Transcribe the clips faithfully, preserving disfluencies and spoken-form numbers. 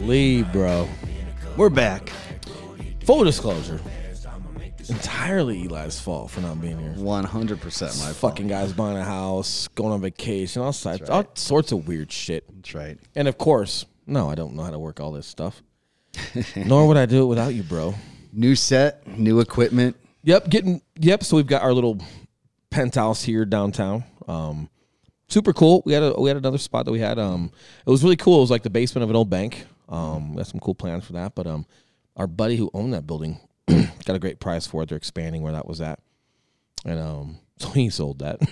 Lee, bro. We're back. Full disclosure. Entirely Eli's fault for not being here. one hundred percent my Fucking fault. guys buying a house, going on vacation, all, sides, right. all sorts of weird shit. That's right. And of course, no, I don't know how to work all this stuff. Nor would I do it without you, bro. New set, new equipment. Yep, getting yep. So we've got our little penthouse here downtown. Um, super cool. We had a we had another spot that we had. Um, it was really cool. It was like the basement of an old bank. Um, we got some cool plans for that. But um, our buddy who owned that building got a great price for it. They're expanding where that was at, and um, so he sold that.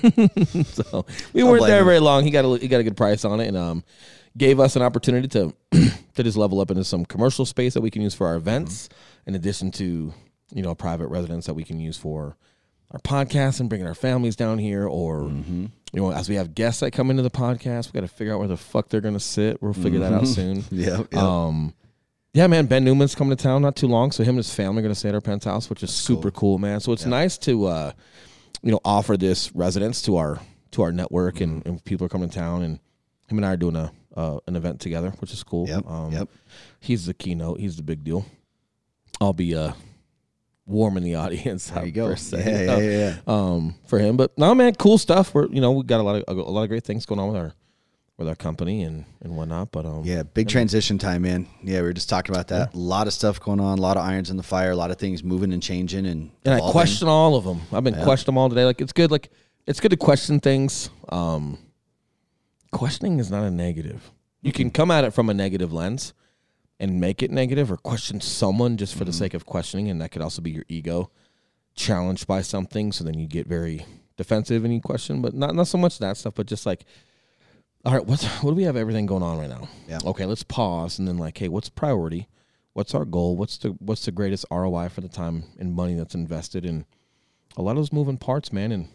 So we weren't there very long. He got a he got a good price on it, and um, gave us an opportunity to to just level up into some commercial space that we can use for our events, mm-hmm. in addition to, you know, private residence that we can use for our podcast and bringing our families down here, or mm-hmm. you know, as we have guests that come into the podcast, we got to figure out where the fuck they're gonna sit. We'll figure mm-hmm. that out soon. Yeah. Yep. Um. Yeah, man, Ben Newman's coming to town not too long, so him and his family are going to stay at our penthouse, which is That's super cool. cool, man. So it's yeah. nice to, uh, you know, offer this residence to our to our network, mm-hmm. and, and people are coming to town, and him and I are doing a uh, an event together, which is cool. Yep, um, yep. He's the keynote. He's the big deal. I'll be uh, warming the audience. There you go. Yeah, yeah, yeah, yeah. Um, for him, but no, man, cool stuff. We're you know we got a lot of a lot of great things going on with our. with our company and, and whatnot. But um, yeah, big transition time, man. Yeah, we were just talking about that. Yeah. A lot of stuff going on, a lot of irons in the fire, a lot of things moving and changing. And, and I question all of them. I've been yeah. questioning them all today. Like, it's good. Like, it's good to question things. Um, questioning is not a negative. You can come at it from a negative lens and make it negative, or question someone just for mm-hmm. the sake of questioning. And that could also be your ego challenged by something. So then you get very defensive and you question, but not, not so much that stuff, but just like, all right, what's, what do we have everything going on right now? Yeah. Okay, let's pause and then like, hey, what's priority? What's our goal? What's the what's the greatest R O I for the time and money that's invested in a lot of those moving parts, man? And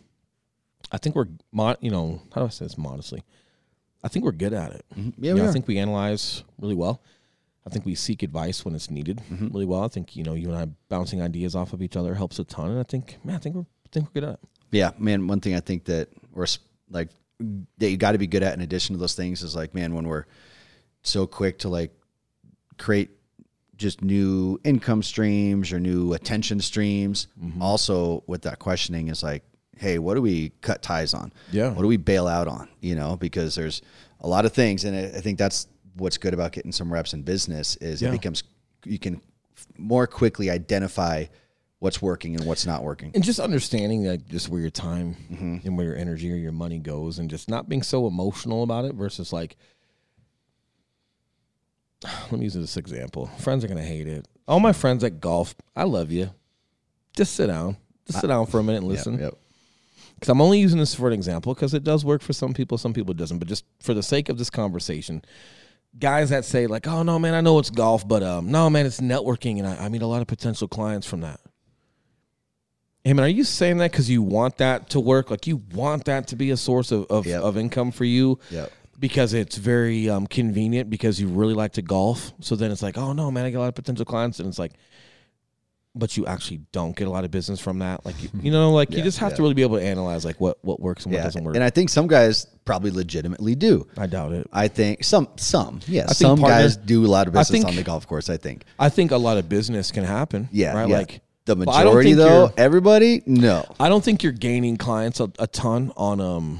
I think we're, mod, you know, how do I say this modestly? I think we're good at it. Mm-hmm. Yeah, you we know, are. I think we analyze really well. I think we seek advice when it's needed mm-hmm. really well. I think, you know, you and I bouncing ideas off of each other helps a ton. And I think, man, I think we're, I think we're good at it. Yeah, man, one thing I think that we're like, that you got to be good at in addition to those things is like, man, when we're so quick to like create just new income streams or new attention streams, mm-hmm. also with that questioning is like, hey, what do we cut ties on? Yeah. What do we bail out on? You know, because there's a lot of things. And I think that's what's good about getting some reps in business is yeah. it becomes, you can more quickly identify what's working and what's not working. And just understanding that just where your time mm-hmm. and where your energy or your money goes, and just not being so emotional about it versus like, let me use this example. Friends are going to hate it. All my friends at golf, I love you. Just sit down. Just sit down for a minute and listen. Yep, yep. Because I'm only using this for an example because it does work for some people, some people it doesn't. But just for the sake of this conversation, guys that say like, oh, no, man, I know it's golf, but um, no, man, it's networking, and I, I meet a lot of potential clients from that. Hey, man, are you saying that because you want that to work? Like, you want that to be a source of, of, yep. of income for you? Yep. Because it's very um, convenient because you really like to golf. So then it's like, oh, no, man, I get a lot of potential clients. And it's like, but you actually don't get a lot of business from that. Like, you, you know, like yeah, you just have yeah. to really be able to analyze like what, what works and what yeah. doesn't work. And I think some guys probably legitimately do. I doubt it. I think some, some, yes. I some partner, guys do a lot of business think, on the golf course, I think. I think a lot of business can happen. Yeah. Right. Yeah. Like, the majority, though, everybody, no. I don't think you're gaining clients a, a ton on um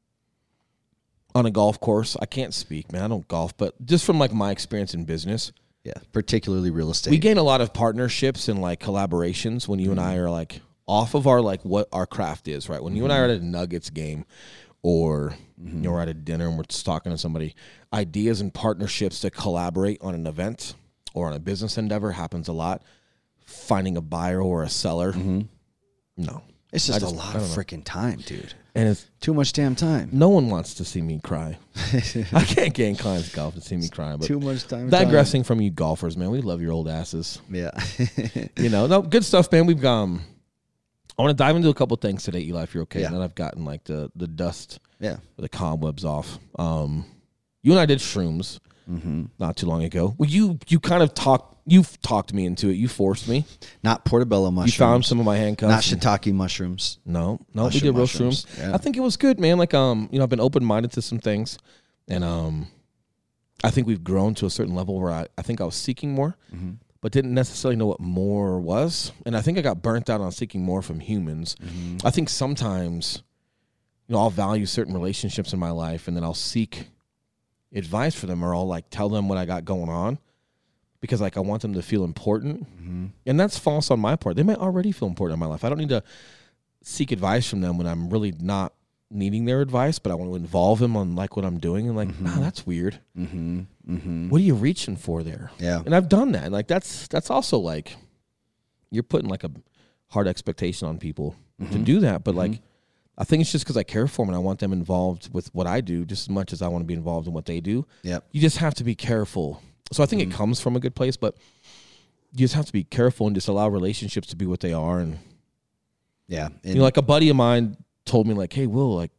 on a golf course. I can't speak, man. I don't golf, but just from like my experience in business, yeah, particularly real estate, we gain a lot of partnerships and like collaborations when you mm-hmm. and I are like off of our like what our craft is, right? When mm-hmm. you and I are at a Nuggets game, or mm-hmm. you know, we're at a dinner and we're just talking to somebody, ideas and partnerships to collaborate on an event or on a business endeavor happens a lot. Finding a buyer or a seller, mm-hmm. no. It's just, just a lot of freaking time, dude. And it's too much damn time. No one wants to see me cry. I can't gain clients golf to see me cry. But too much time. Digressing time. from you golfers, man, we love your old asses. Yeah. You know, no good stuff, man. We've um, I want to dive into a couple things today, Eli, if you're okay. Yeah. And then I've gotten like the the dust, yeah, the cobwebs off. Um, you and I did shrooms mm-hmm. not too long ago. Well, you you kind of talked. You've talked me into it. You forced me. Not portobello mushrooms. You found some of my handcuffs. Not shiitake mushrooms. No, no, Mushroom we did real mushrooms. shrooms. Yeah. I think it was good, man. Like, um, you know, I've been open minded to some things, and um, I think we've grown to a certain level where I, I think I was seeking more, mm-hmm. but didn't necessarily know what more was. And I think I got burnt out on seeking more from humans. Mm-hmm. I think sometimes, you know, I'll value certain relationships in my life, and then I'll seek advice for them, or I'll like tell them what I got going on because like I want them to feel important. Mm-hmm. And that's false on my part. They might already feel important in my life. I don't need to seek advice from them when I'm really not needing their advice, but I want to involve them on like what I'm doing, and like, mm-hmm. nah, that's weird. Mm-hmm. Mm-hmm. What are you reaching for there? Yeah. And I've done that. And like, that's, that's also like, you're putting like a hard expectation on people mm-hmm. to do that. But mm-hmm. like, I think it's just because I care for them and I want them involved with what I do just as much as I want to be involved in what they do. Yep. You just have to be careful. So I think mm-hmm. it comes from a good place, but you just have to be careful and just allow relationships to be what they are. And yeah, and you know, like a buddy of mine told me like, hey, Will, like,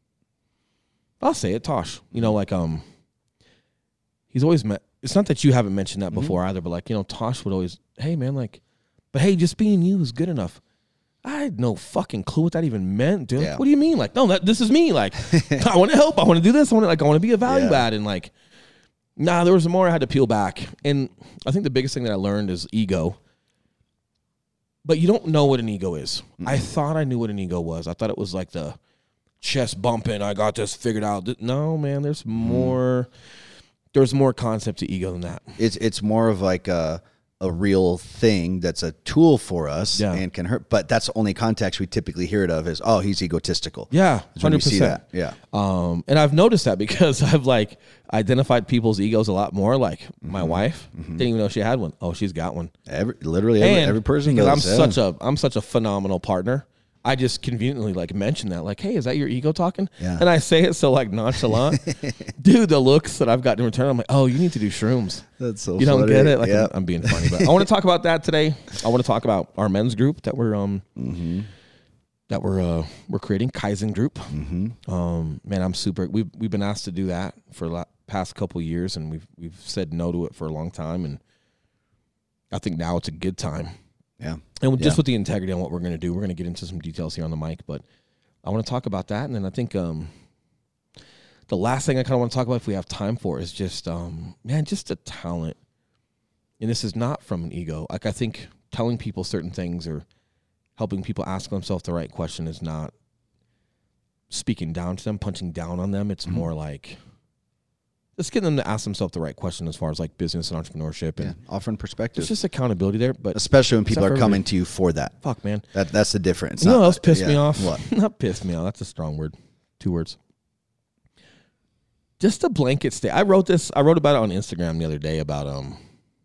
I'll say it, Tosh, you know, like, um, he's always met, it's not that you haven't mentioned that mm-hmm. before either, but like, you know, Tosh would always, hey man, like, but hey, just being you is good enough. I had no fucking clue what that even meant, dude. Yeah. What do you mean? Like, no, that this is me. Like, I want to help. I want to do this. I want to like, I want to be a value yeah. add. And like, nah, there was more I had to peel back. And I think the biggest thing that I learned is ego. But you don't know what an ego is. Mm-hmm. I thought I knew what an ego was. I thought it was like the chest bumping. I got this figured out. No, man, there's more. Mm. There's more concept to ego than that. It's it's more of like a a real thing that's a tool for us yeah. and can hurt. But that's the only context we typically hear it of is, oh, he's egotistical. Yeah, one hundred percent. See that. Yeah. Um, and I've noticed that because I've like identified people's egos a lot more. Like mm-hmm. my wife mm-hmm. didn't even know she had one. Oh, she's got one. Every, literally every, every person because does. I'm yeah. such a I'm such a phenomenal partner. I just conveniently like mention that, like, hey, is that your ego talking? Yeah. And I say it so like nonchalant. Dude, the looks that I've gotten in return, I'm like, oh, you need to do shrooms. That's so You don't funny. get it? Like yep. I'm, I'm being funny, but I want to talk about that today. I want to talk about our men's group that we're um mm-hmm. that we're uh we're creating, Kaizen group. Mm-hmm. Um, man, I'm super. We've we've been asked to do that for the past couple of years, and we've we've said no to it for a long time, and I think now it's a good time. Yeah. And just yeah. with the integrity on what we're going to do, we're going to get into some details here on the mic, but I want to talk about that. And then I think um, the last thing I kind of want to talk about if we have time for is just, um, man, just a talent. And this is not from an ego. Like I think telling people certain things or helping people ask themselves the right question is not speaking down to them, punching down on them. It's mm-hmm. more like just getting them to ask themselves the right question as far as like business and entrepreneurship and yeah, offering perspective. There's just accountability there, but especially when people are coming to you for that. Fuck, man. That that's the difference. You know what else pissed yeah, me off? What? Not pissed me off. That's a strong word. Two words. Just a blanket state. I wrote this. I wrote about it on Instagram the other day about um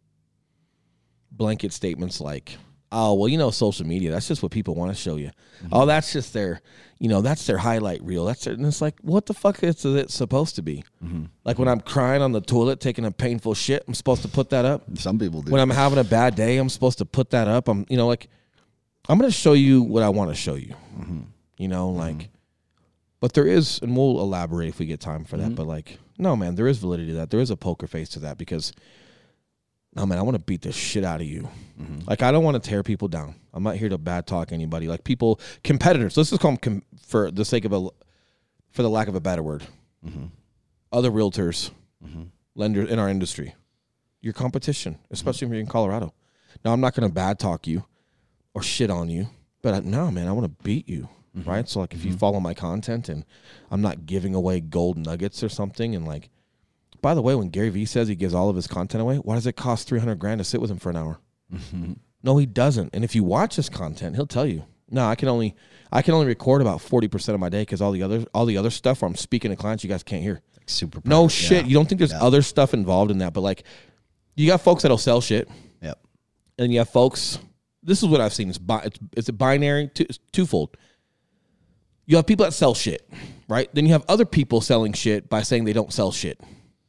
blanket statements like, oh, well, you know, social media, that's just what people want to show you. Mm-hmm. Oh, that's just their, you know, that's their highlight reel. That's their, and it's like, what the fuck is it supposed to be? Mm-hmm. Like when I'm crying on the toilet, taking a painful shit, I'm supposed to put that up. Some people do. When I'm having a bad day, I'm supposed to put that up. I'm, you know, like, I'm going to show you what I want to show you, mm-hmm. you know, like, mm-hmm. but there is, and we'll elaborate if we get time for that, mm-hmm. but like, no, man, there is validity to that. There is a poker face to that because no, man, I want to beat the shit out of you. Mm-hmm. Like, I don't want to tear people down. I'm not here to bad talk anybody. Like, people, competitors, let's just call them, com- for the sake of a, for the lack of a better word, mm-hmm. other realtors, mm-hmm. lenders in our industry, your competition, especially mm-hmm. if you're in Colorado. Now, I'm not going to bad talk you or shit on you, but I, no, man, I want to beat you, mm-hmm. right? So, like, if mm-hmm. you follow my content and I'm not giving away gold nuggets or something and, like, by the way, when Gary Vee says he gives all of his content away, why does it cost three hundred grand to sit with him for an hour? Mm-hmm. No, he doesn't. And if you watch his content, he'll tell you, no, I can only I can only record about forty percent of my day because all the other all the other stuff where I'm speaking to clients you guys can't hear. Like super no private. Shit. Yeah. You don't think there's yeah. other stuff involved in that, but like you got folks that'll sell shit. Yep. And you have folks, this is what I've seen. It's bi- it's, it's a binary, two, it's twofold. You have people that sell shit, right? Then you have other people selling shit by saying they don't sell shit.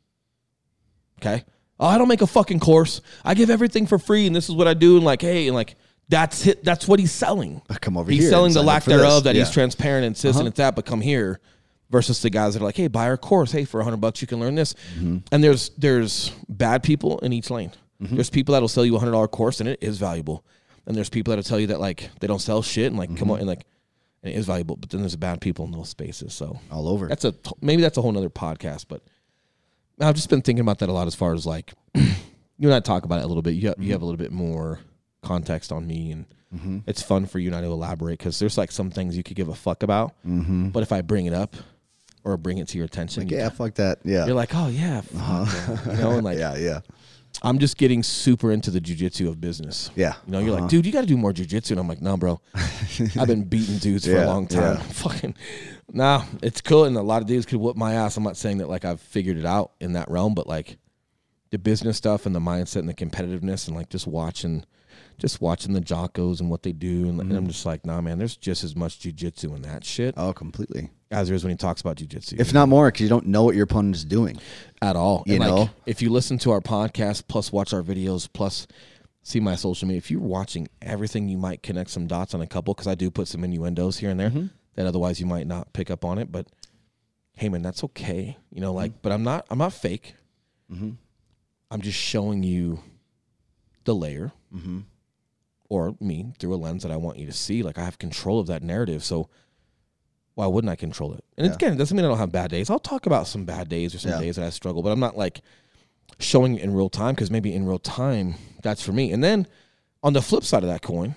Okay. Oh, I don't make a fucking course. I give everything for free, and this is what I do. And like, hey, and like, that's it. That's what he's selling. Come over he's here. He's selling the lack thereof this. that yeah. he's transparent and says, uh-huh. and it's that. But come here, versus the guys that are like, hey, buy our course. Hey, for a hundred bucks, you can learn this. Mm-hmm. And there's there's bad people in each lane. Mm-hmm. There's people that'll sell you a hundred dollar course, and it is valuable. And there's people that'll tell you that like they don't sell shit, and like mm-hmm. come on, and like and it is valuable. But then there's bad people in those spaces. So all over. That's a maybe that's a whole nother podcast, but. I've just been thinking about that a lot as far as like, you and I talk about it a little bit. You have, mm-hmm. you have a little bit more context on me, and mm-hmm. it's fun for you and I to elaborate because there's like some things you could give a fuck about. Mm-hmm. But if I bring it up or bring it to your attention, like, you, yeah, fuck that. Yeah. You're like, oh, yeah, fuck uh-huh. that. You know, and like, yeah, yeah. I'm just getting super into the jujitsu of business. Yeah. You know, you're uh-huh. like, dude, you got to do more jujitsu. And I'm like, no, bro. I've been beating dudes for yeah, a long time. Yeah. Fucking, nah, it's cool. And a lot of dudes could whoop my ass. I'm not saying that like I've figured it out in that realm, but like the business stuff and the mindset and the competitiveness and like just watching, just watching the Jockos and what they do. And, mm-hmm. and I'm just like, nah, man, there's just as much jujitsu in that shit. Oh, completely. As there is when he talks about jujitsu. If not more, because you don't know what your opponent is doing. At all. You and know? Like, if you listen to our podcast, plus watch our videos, plus see my social media, if you're watching everything, you might connect some dots on a couple, because I do put some innuendos here and there mm-hmm. that otherwise you might not pick up on it. But hey, man, that's okay. You know, like, mm-hmm. but I'm not, I'm not fake. Mm-hmm. I'm just showing you the layer. Mm-hmm. Or me through a lens that I want you to see. Like, I have control of that narrative, so why wouldn't I control it? And yeah. again, it doesn't mean I don't have bad days. I'll talk about some bad days or some yeah. days that I struggle, but I'm not like showing it in real time, because maybe in real time that's for me. And then on the flip side of that coin,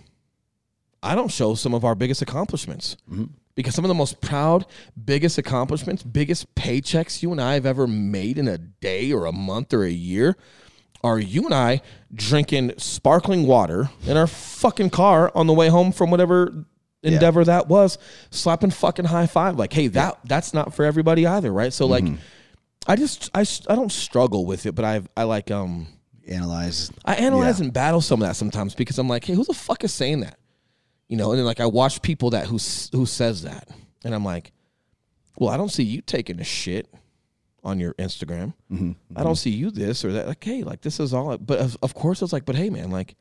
I don't show some of our biggest accomplishments mm-hmm. because some of the most proud, biggest accomplishments, biggest paychecks you and I have ever made in a day or a month or a year are you and I drinking sparkling water in our fucking car on the way home from whatever endeavor yeah. that was, slapping fucking high five. Like, hey, that yeah. that's not for everybody either, right? So, mm-hmm. like, I just, I, I don't struggle with it, but I I like, um... Analyze. I analyze yeah. and battle some of that sometimes, because I'm like, hey, who the fuck is saying that? You know, and then, like, I watch people that who, who says that, and I'm like, well, I don't see you taking a shit on your Instagram. Mm-hmm. Mm-hmm. I don't see you this or that. Like, hey, like, this is all. But of, of course, it's like, but hey, man, like,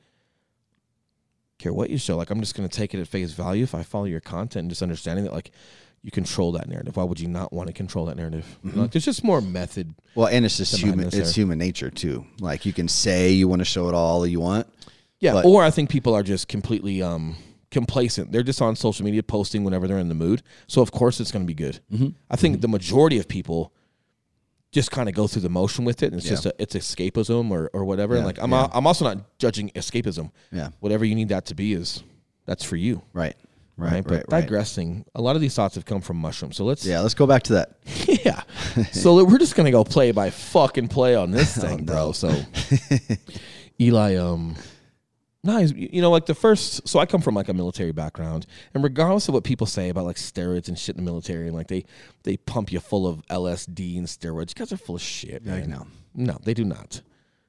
care what you show. Like, I'm just going to take it at face value if I follow your content and just understanding that, like, you control that narrative. Why would you not want to control that narrative? Mm-hmm. You know, like, there's just more method. Well, and it's just human. It's there. Human nature too. Like, you can say you want to show it all you want. Yeah. But, or I think people are just completely um, complacent. They're just on social media posting whenever they're in the mood. So of course it's going to be good. Mm-hmm. I think mm-hmm. the majority of people just kind of go through the motion with it, and it's yeah. just a, it's escapism or, or whatever. Yeah, and like I'm yeah. a, I'm also not judging escapism. Yeah, whatever you need that to be is that's for you. Right, right, right. But right, digressing, right. a lot of these thoughts have come from mushrooms. So let's yeah, let's go back to that. yeah. So we're just gonna go play by fucking play on this thing, oh, no. bro. So Eli, um. Nice. You know, like the first, so I come from like a military background, and regardless of what people say about like steroids and shit in the military, and like they, they pump you full of L S D and steroids, you guys are full of shit, man. No, no, they do not.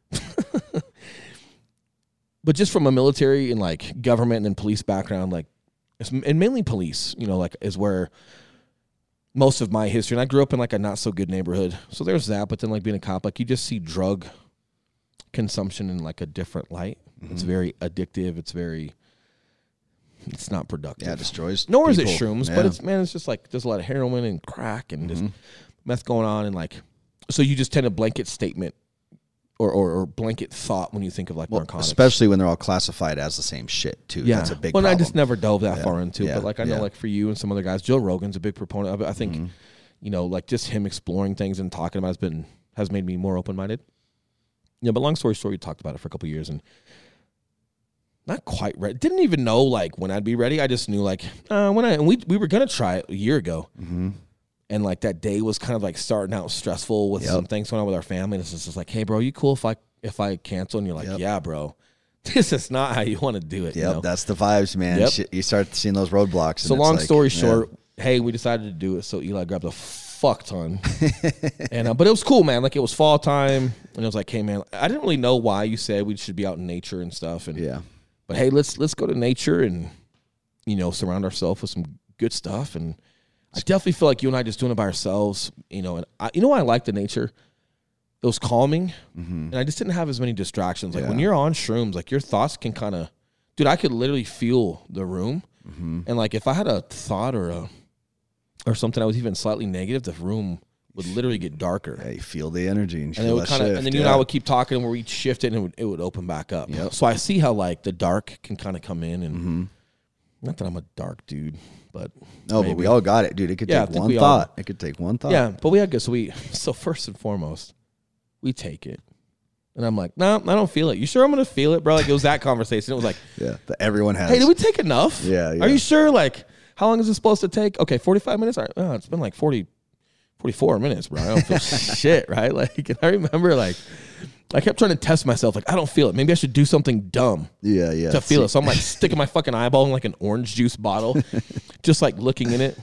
But just from a military and like government and police background, like, and mainly police, you know, like is where most of my history, and I grew up in like a not so good neighborhood. So there's that, but then like being a cop, like you just see drug consumption in like a different light. Mm-hmm. It's very addictive. It's very, it's not productive. Yeah, it destroys. Nor is people. it shrooms, yeah. but it's, man, it's just like there's a lot of heroin and crack and mm-hmm. just meth going on. And like, so you just tend a blanket statement or, or, or blanket thought when you think of like well, narcotics. Especially when they're all classified as the same shit too. Yeah. That's a big well, problem. I just never dove that yeah. far into it. Yeah. But like, I know yeah. like for you and some other guys, Joe Rogan's a big proponent of it. I think, mm-hmm. you know, like just him exploring things and talking about it has been, has made me more open-minded. Yeah, but long story short, we talked about it for a couple of years and not quite ready. Didn't even know like when I'd be ready. I just knew like uh, when I and we we were gonna try it a year ago, mm-hmm. and like that day was kind of like starting out stressful with yep. some things going on with our family. And it's just like, hey, bro, you cool if I if I cancel? And you're like, yep. yeah, bro, this is not how you want to do it. Yep, you know? That's the vibes, man. Yep. You start seeing those roadblocks. So long like, story short, yeah. hey, we decided to do it. So Eli grabbed a fuck ton, and uh, but it was cool, man. Like it was fall time, and it was like, hey, man, I didn't really know why you said we should be out in nature and stuff, and yeah. But hey, let's let's go to nature and, you know, surround ourselves with some good stuff. And I definitely feel like you and I just doing it by ourselves, you know. And I, you know why I like the nature? It was calming, mm-hmm. and I just didn't have as many distractions. Like yeah. when you're on shrooms, like your thoughts can kind of, dude, I could literally feel the room, mm-hmm. and like if I had a thought or a or something that was even slightly negative, the room would literally get darker. Yeah, you feel the energy and, and it would kind of, and then you yeah. and I would keep talking, and we'd shift it, and it would, it would open back up. Yep. So I see how like the dark can kind of come in, and mm-hmm. not that I'm a dark dude, but no, maybe. But we all got it, dude. It could yeah, take one thought. All, it could take one thought. Yeah, but we had good. So we, so first and foremost, We take it. And I'm like, no, nah, I don't feel it. You sure I'm going to feel it, bro? Like, it was that conversation. It was like, yeah, that everyone has. Hey, did we take enough? Yeah, yeah. Are you sure? Like, how long is it supposed to take? Okay, forty-five minutes? All right. Oh, it's been like forty, forty-four minutes, bro. I don't feel shit, right? Like, and I remember, like, I kept trying to test myself. Like, I don't feel it. Maybe I should do something dumb Yeah, yeah. to feel it. So I'm like sticking my fucking eyeball in like an orange juice bottle, just like looking in it.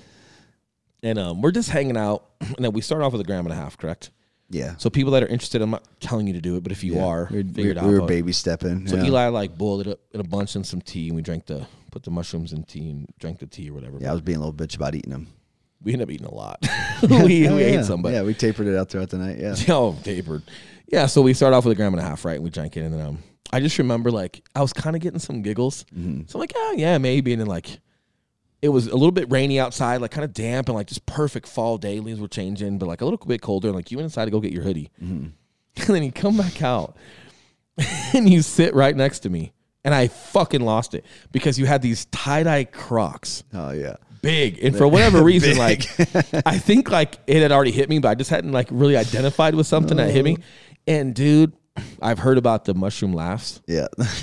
And um, we're just hanging out. And then we start off with a gram and a half, correct? Yeah. So people that are interested, I'm not telling you to do it, but if you yeah. are, we're, figure it we're, out. We were baby stepping. So yeah. Eli like boiled it up in a bunch in some tea, and we drank the put the mushrooms in tea and drank the tea or whatever. Yeah, I was being a little bitch about eating them. We ended up eating a lot. we oh, we yeah. ate some, but yeah, we tapered it out throughout the night. Yeah. oh, tapered. Yeah, so we started off with a gram and a half, right? And we drank it, and then um, I just remember like I was kind of getting some giggles. Mm-hmm. So I'm like, oh yeah, maybe, and then like. It was a little bit rainy outside, like kind of damp and like just perfect fall day. Leaves were changing, but like a little bit colder. And like you went inside to go get your hoodie. Mm-hmm. And then you come back out and you sit right next to me. And I fucking lost it because you had these tie-dye Crocs. Oh, yeah. Big. And for whatever reason, like I think like it had already hit me, but I just hadn't like really identified with something oh. that hit me. And dude, I've heard about the mushroom laughs. Yeah.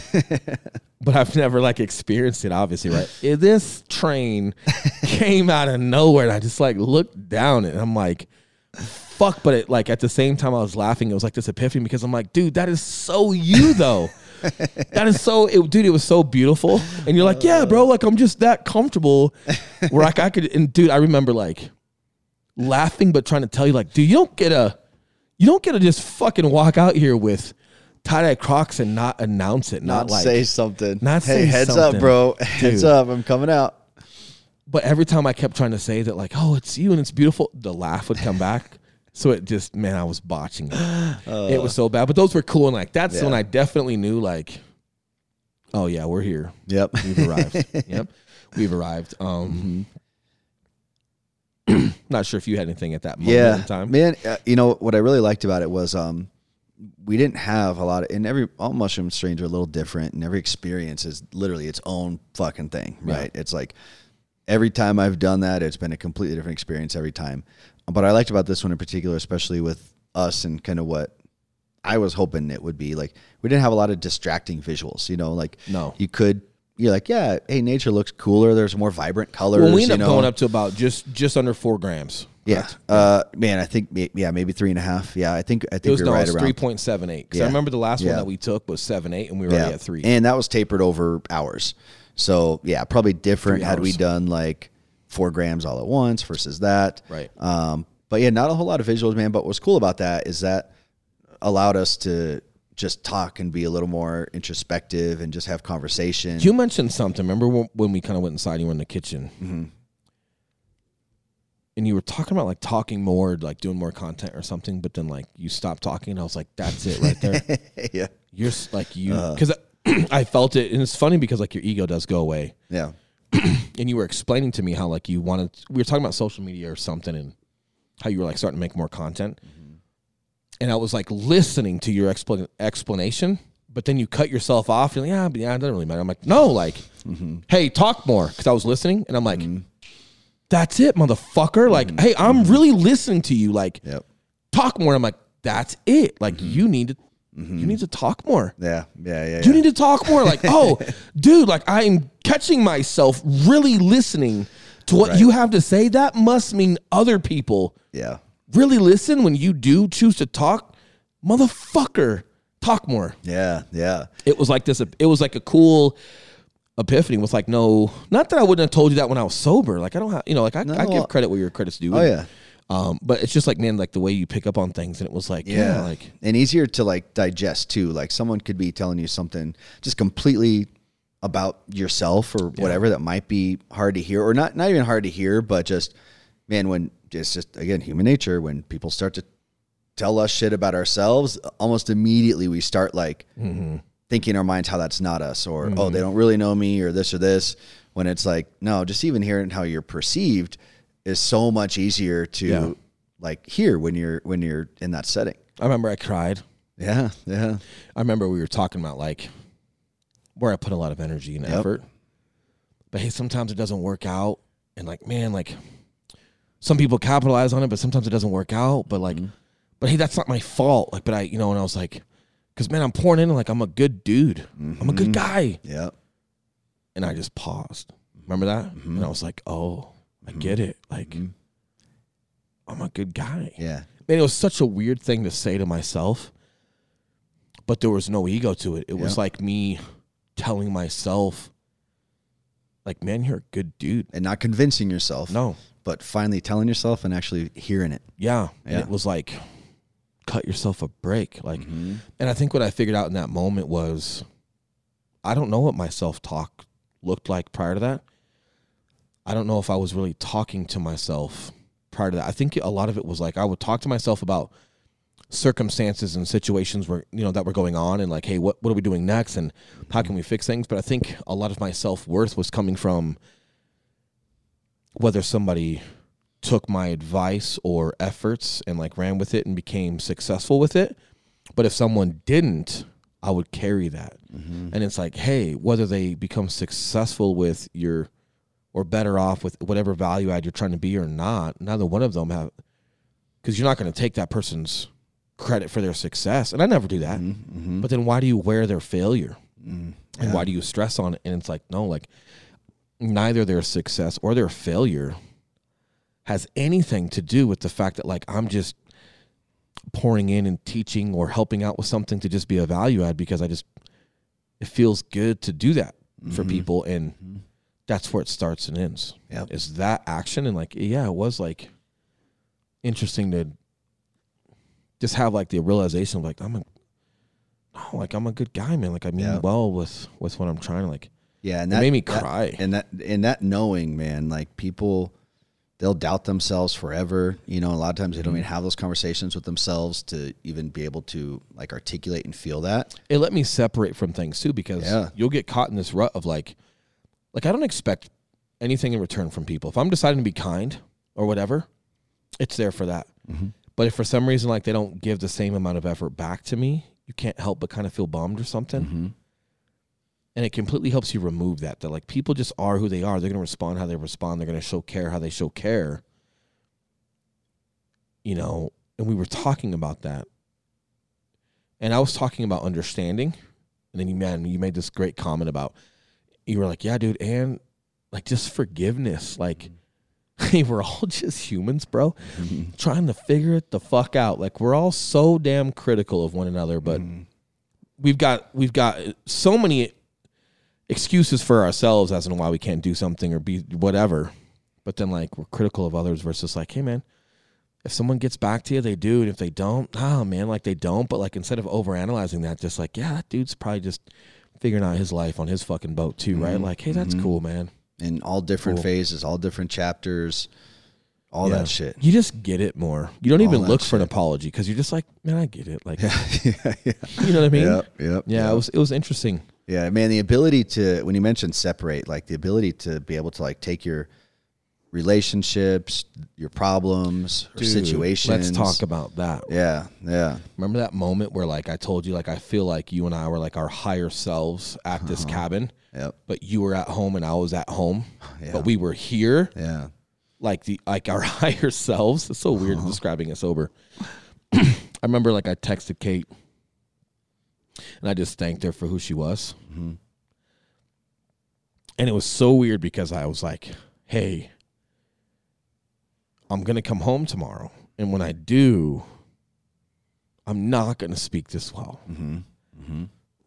But I've never like experienced it, obviously, right? This train came out of nowhere, and I just like looked down, and I'm like, "Fuck!" But it like at the same time, I was laughing. It was like this epiphany because I'm like, "Dude, that is so you, though. That is so, it, dude. It was so beautiful." And you're like, "Yeah, bro. Like I'm just that comfortable." Where like I could, and dude, I remember like laughing, but trying to tell you, like, dude, you don't get a, you don't get to just fucking walk out here with tie-dye Crocs and not announce it, not, not like say something. Not hey, say heads something. up, bro. Heads Dude. up, I'm coming out. But every time I kept trying to say that, like, oh, it's you and it's beautiful, the laugh would come back. So it just, man, I was botching it. Uh, it was so bad. But those were cool, and like that's yeah. when I definitely knew, like, oh yeah, we're here. Yep, we've arrived. Yep, we've arrived. Um, mm-hmm. Not sure if you had anything at that moment yeah, in time. Man, uh, you know what I really liked about it was um. we didn't have a lot of, and every, all mushroom strains are a little different, and every experience is literally its own fucking thing, right? Yeah. It's like every time I've done that, it's been a completely different experience every time. But I liked about this one in particular, especially with us and kind of what I was hoping it would be, like, we didn't have a lot of distracting visuals, you know, like no. you could, you're like, yeah, hey, nature looks cooler. There's more vibrant colors. Well, we ended you up know? going up to about just, just under four grams. Yeah, uh, man, I think yeah, maybe three and a half. Yeah, I think I think it was, you're no, right it was around three point seven eight. Because yeah. I remember the last yeah. one that we took was seven eight, and we were yeah. already at three. And that was tapered over hours. So yeah, probably different Three had hours. we done like four grams all at once versus that. Right. Um, but yeah, not a whole lot of visuals, man. But what's cool about that is that allowed us to just talk and be a little more introspective and just have conversation. You mentioned something. Remember when, when we kind of went inside and you were in the kitchen? Mm-hmm. And you were talking about like talking more, like doing more content or something, but then like you stopped talking, and I was like, "That's it right there." yeah, you're like you because uh, I felt it, and it's funny because like your ego does go away. Yeah, and you were explaining to me how like you wanted. We were talking about social media or something, and how you were like starting to make more content. Mm-hmm. And I was like listening to your expl- explanation, but then you cut yourself off. You're like, "Yeah, but yeah, it doesn't really matter." I'm like, "No, like, mm-hmm. hey, talk more," because I was listening, and I'm like. Mm-hmm. That's it, motherfucker. Like, mm-hmm. hey, I'm really listening to you. Like, yep. talk more. I'm like, that's it. Like, mm-hmm. you need to, mm-hmm. you need to talk more. Yeah, yeah, yeah. You yeah. need to talk more. Like, oh, dude, like I'm catching myself really listening to what right. you have to say. That must mean other people, yeah, really listen when you do choose to talk. Motherfucker, talk more. Yeah, yeah. It was like this. It was like a cool. Epiphany was like, no, not that I wouldn't have told you that when I was sober. Like, I don't have, you know, like I, no, I give credit where your credit's due. Oh, yeah. Um, but it's just like, man, like the way you pick up on things. And it was like, yeah, yeah like. And easier to like digest too. Like someone could be telling you something just completely about yourself or whatever yeah. that might be hard to hear or not, not even hard to hear, but just, man, when it's just, again, human nature, when people start to tell us shit about ourselves, almost immediately we start like, mm-hmm. thinking in our minds how that's not us or, mm-hmm. oh, they don't really know me or this or this, when it's like, no, just even hearing how you're perceived is so much easier to yeah. like hear when you're, when you're in that setting. I remember I cried. Yeah. Yeah. I remember we were talking about like where I put a lot of energy and yep. effort, but hey, sometimes it doesn't work out. And like, man, like some people capitalize on it, but sometimes it doesn't work out. But like, mm-hmm. but hey, that's not my fault. Like, but I, you know, and I was like, because man, I'm pouring in like I'm a good dude. Mm-hmm. I'm a good guy. Yeah. And I just paused. Remember that? Mm-hmm. And I was like, oh, I mm-hmm. get it. Like, mm-hmm. I'm a good guy. Yeah. Man, it was such a weird thing to say to myself, but there was no ego to it. It yeah. was like me telling myself, like, man, you're a good dude. And not convincing yourself. No. But finally telling yourself and actually hearing it. Yeah. yeah. And it was like, cut yourself a break. Like, mm-hmm. and I think what I figured out in that moment was, I don't know what my self-talk looked like prior to that. I don't know if I was really talking to myself prior to that. I think a lot of it was like, I would talk to myself about circumstances and situations where, you know, that were going on and like, hey, what, what are we doing next? And how can we fix things? But I think a lot of my self-worth was coming from whether somebody took my advice or efforts and like ran with it and became successful with it. But if someone didn't, I would carry that. Mm-hmm. And it's like, hey, whether they become successful with your, or better off with whatever value add you're trying to be or not, neither one of them have, because you're not going to take that person's credit for their success. And I never do that. Mm-hmm. But then why do you wear their failure? Mm-hmm. Yeah. And why do you stress on it? And it's like, no, like neither their success or their failure has anything to do with the fact that like I'm just pouring in and teaching or helping out with something to just be a value add because I just, it feels good to do that mm-hmm. for people. And mm-hmm. that's where it starts and ends. Yep. Is that action. And like, yeah, it was like interesting to just have like the realization of like, I'm a, no, like I'm a good guy, man. Like I mean yep. well with, with what I'm trying to like, yeah. And that it made me that, cry. And that, and that knowing, man, like people, they'll doubt themselves forever. You know, a lot of times they don't even have those conversations with themselves to even be able to like articulate and feel that. It let me separate from things too, because yeah. you'll get caught in this rut of like, like I don't expect anything in return from people. If I'm deciding to be kind or whatever, it's there for that. Mm-hmm. But if for some reason like they don't give the same amount of effort back to me, you can't help but kind of feel bummed or something. Mm-hmm. And it completely helps you remove that. That like people just are who they are. They're going to respond how they respond. They're going to show care how they show care. You know, and we were talking about that. And I was talking about understanding. And then you, man, you made this great comment about, you were like, yeah, dude, and like just forgiveness. Like, hey, we're all just humans, bro, mm-hmm. trying to figure it the fuck out. Like we're all so damn critical of one another, but mm-hmm. we've got we've got so many excuses for ourselves as in why we can't do something or be whatever. But then like we're critical of others versus like, hey man, if someone gets back to you, they do. And if they don't, oh man, like they don't. But like instead of overanalyzing that, just like, yeah, that dude's probably just figuring out his life on his fucking boat too, mm-hmm. right? Like, hey, that's mm-hmm. cool, man. In all different cool. phases, all different chapters, all yeah. that shit. You just get it more. You don't all even look shit. for an apology because you're just like, man, I get it. Like, yeah, yeah, yeah. You know what I mean? Yep, yep, yeah, yep. it was it was interesting. Yeah, man, the ability to, when you mentioned separate, like the ability to be able to like take your relationships, your problems, or Dude, situations. Let's talk about that. Yeah, yeah. Remember that moment where like I told you, like I feel like you and I were like our higher selves at this uh-huh. cabin. Yep. But you were at home and I was at home. Yeah. But we were here. Yeah. Like the like our higher selves. It's so weird uh-huh. describing it sober. I remember like I texted Kate and I just thanked her for who she was. Mm-hmm. And it was so weird because I was like, hey, I'm going to come home tomorrow. And when I do, I'm not going to speak this well. Mm-hmm. Mm-hmm.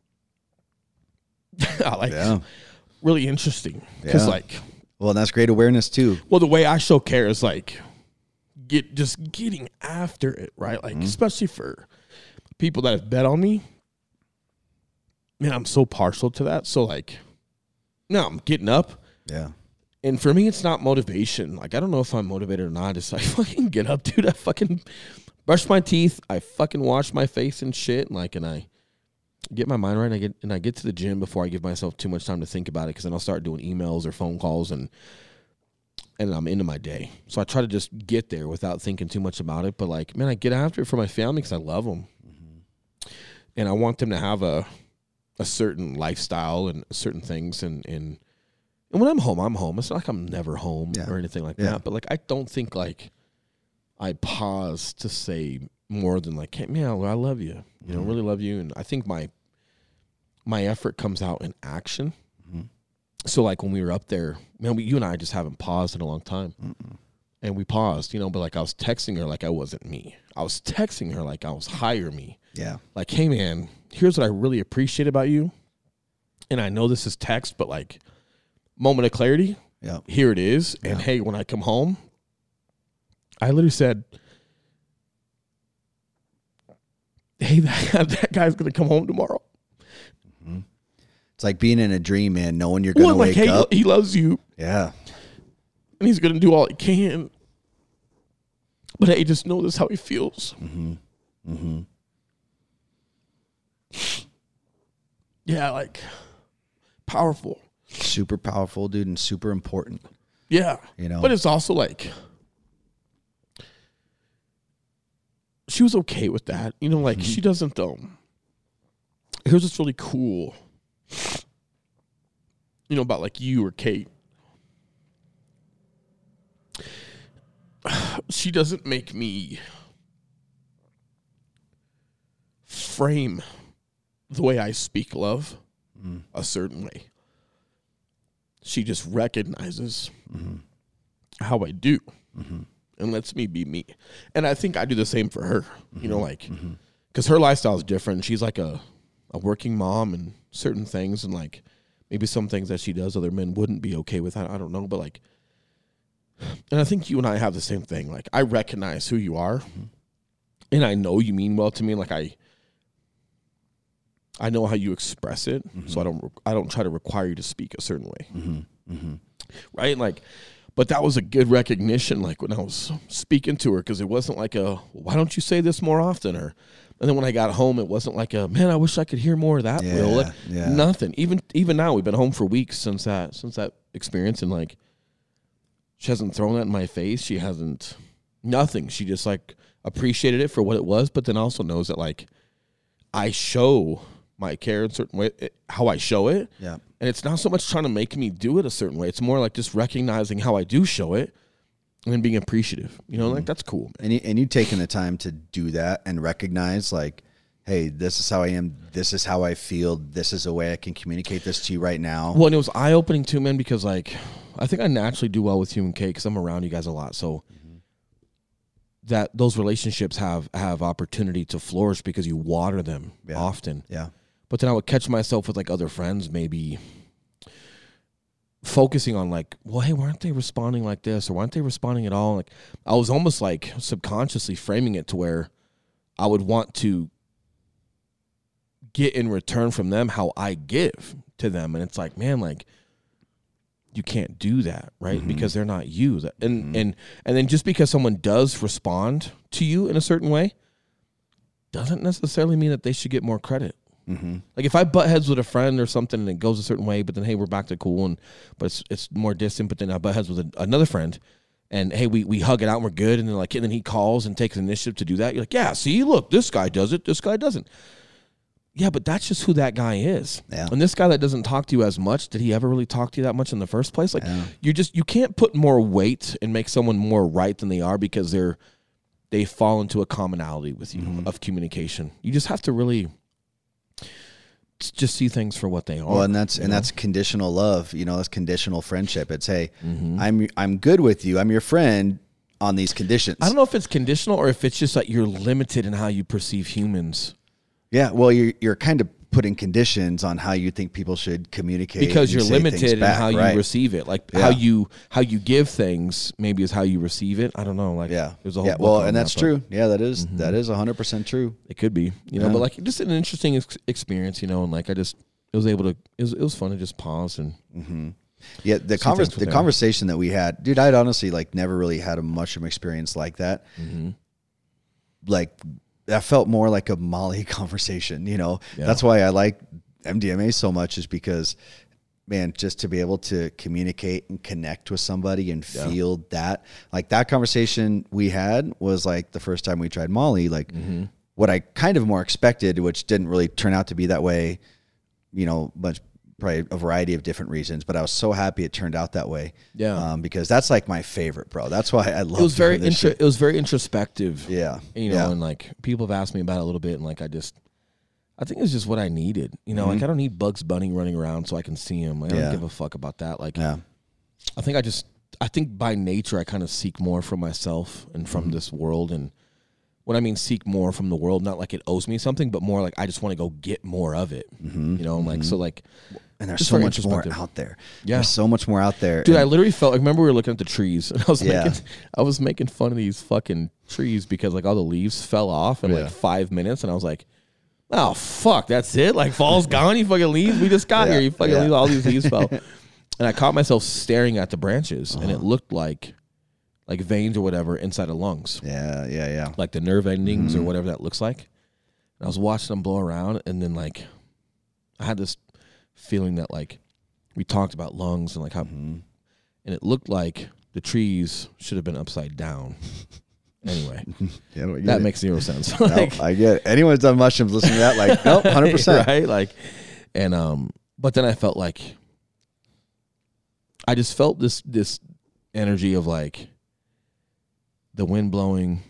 I like yeah. really interesting. Because yeah. like, well, and that's great awareness too. Well, the way I show care is like get just getting after it, right? Like, mm-hmm. especially for people that have bet on me. Man, I'm so partial to that. So like, no, I'm getting up. Yeah. And for me, it's not motivation. Like, I don't know if I'm motivated or not. It's like, fucking get up, dude. I fucking brush my teeth. I fucking wash my face and shit. And like, and I get my mind right. And I get, and I get to the gym before I give myself too much time to think about it. Cause then I'll start doing emails or phone calls and, and I'm into my day. So I try to just get there without thinking too much about it. But like, man, I get after it for my family because I love them. Mm-hmm. And I want them to have a, a certain lifestyle and certain things. And, and, And when I'm home, I'm home. It's not like I'm never home yeah. or anything like yeah. that. But, like, I don't think, like, I pause to say more than like, hey, man, I love you. You know, Mm-hmm. really love you. And I think my my effort comes out in action. Mm-hmm. So like when we were up there, man, we, you and I just haven't paused in a long time. Mm-mm. And we paused, you know, but like I was texting her like I wasn't me. I was texting her like I was higher me. Yeah. Like, hey, man, here's what I really appreciate about you. And I know this is text, but like moment of clarity, Yeah. here it is. And Yeah. hey, when I come home, I literally said, hey, that, that guy's going to come home tomorrow. Mm-hmm. It's like being in a dream, man, knowing you're going to Well, like, wake hey, up. he loves you. Yeah. And he's going to do all he can. But hey, just know this how he feels. Mm-hmm. Mm-hmm. Yeah, like powerful. Super powerful, dude, and super important. Yeah. You know? But it's also like she was okay with that. You know, like Mm-hmm. she doesn't um here's what's really cool. You know, about like you or Kate. She doesn't make me frame the way I speak love Mm. a certain way. She just recognizes Mm-hmm. how I do Mm-hmm. and lets me be me. And I think I do the same for her, Mm-hmm. you know, like, Mm-hmm. because her lifestyle is different. She's like a, a working mom and certain things, and like maybe some things that she does other men wouldn't be okay with. I, I don't know, but like, and I think you and I have the same thing. Like, I recognize who you are, Mm-hmm. and I know you mean well to me. Like, I, I know how you express it, Mm-hmm. so I don't, I don't try to require you to speak a certain way, Mm-hmm. Mm-hmm. right? Like, but that was a good recognition. Like when I was speaking to her, because it wasn't like a, why don't you say this more often? Or, and then when I got home, it wasn't like a, man, I wish I could hear more of that. Yeah, Will. Like, yeah. Nothing. Even even now, we've been home for weeks since that since that experience, and like, she hasn't thrown that in my face. She hasn't nothing. She just like appreciated it for what it was, but then also knows that like I show my care in a certain way, it, how I show it. Yeah. And it's not so much trying to make me do it a certain way. It's more like just recognizing how I do show it and then being appreciative. You know, Mm-hmm. like that's cool, man. And you, and you taking the time to do that and recognize like, hey, this is how I am. This is how I feel. This is a way I can communicate this to you right now. Well, and it was eye opening too, man, because like I think I naturally do well with you and Kate because I'm around you guys a lot. So Mm-hmm. that those relationships have have opportunity to flourish because you water them Yeah. often. Yeah. But then I would catch myself with like other friends maybe focusing on like, well, hey, why aren't they responding like this? Or why aren't they responding at all? Like I was almost like subconsciously framing it to where I would want to get in return from them how I give to them. And it's like, man, like you can't do that, right? Mhm. Because they're not you. That- And Mhm. and and then just because someone does respond to you in a certain way doesn't necessarily mean that they should get more credit. Mm-hmm. Like if I butt heads with a friend or something and it goes a certain way, but then hey, we're back to cool and but it's it's more distant. But then I butt heads with a, another friend, and hey, we we hug it out and we're good. And then like and then he calls and takes initiative to do that. You're like, yeah, see, look, this guy does it, this guy doesn't. Yeah, but that's just who that guy is. Yeah. And this guy that doesn't talk to you as much, did he ever really talk to you that much in the first place? Like Yeah. you just you can't put more weight and make someone more right than they are because they're they fall into a commonality with you Mhm. of communication. You just have to really just see things for what they are. Well, and that's you and know? that's conditional love. You know, that's conditional friendship. It's hey, Mhm. I'm I'm good with you. I'm your friend on these conditions. I don't know if it's conditional or if it's just that you're limited in how you perceive humans Yeah, well, you're you're kind of putting conditions on how you think people should communicate because and you're say things limited in back, how right? you receive it. Like Yeah. how you how you give things maybe is how you receive it. I don't know. Like Yeah, there's a whole yeah. book Well, on and that, that's but true. Yeah, that is- Mhm. that is a hundred percent true. It could be, you know, Yeah. but like just an interesting ex- experience, you know, and like I just it was able to it was, it was fun to just pause and hmm Yeah, the See convers things the with them. conversation that we had, dude. I'd honestly like never really had a much of an experience like that. mm-hmm. Like that felt more like a Molly conversation. You know, Yeah. that's why I like M D M A so much, is because, man, just to be able to communicate and connect with somebody and Yeah. feel that, like that conversation we had was like the first time we tried Molly, like Mm-hmm. what I kind of more expected, which didn't really turn out to be that way, you know, much probably a variety of different reasons, but I was so happy it turned out that way. Yeah. Um, because that's like my favorite, bro. That's why I love It was very doing this intro- shit. it was very introspective. Yeah. You know, yeah. and like people have asked me about it a little bit, and like I just, I think it's just what I needed. You know, Mm-hmm. like I don't need Bugs Bunny running around so I can see him. Like, I Yeah. don't give a fuck about that. Like, Yeah. I think I just, I think by nature I kind of seek more from myself and from Mm-hmm. this world. And when I mean seek more from the world, not like it owes me something, but more like I just want to go get more of it. Mm-hmm. You know, and like so like. And there's Just so very much more introspective. out there. Yeah. There's so much more out there. Dude, And- I literally felt like, remember we were looking at the trees and I was Yeah. making I was making fun of these fucking trees because like all the leaves fell off in Yeah. like five minutes and I was like, oh fuck, that's it? Like fall's gone, you fucking leaves? We just got Yeah. here. You fucking Yeah. leaves, all these leaves fell. And I caught myself staring at the branches and it looked like like veins or whatever inside of lungs. yeah, yeah, yeah. Like the nerve endings Mm-hmm. or whatever that looks like. And I was watching them blow around and then like I had this feeling that like we talked about lungs and like how Mm-hmm. and it looked like the trees should have been upside down. Anyway, Yeah, I get that it. makes zero sense. Nope, like, I get it. Anyone's done mushrooms, listen to that, like, nope, one hundred percent. right? Like, and um, but then I felt like I just felt this this energy of like the wind blowing.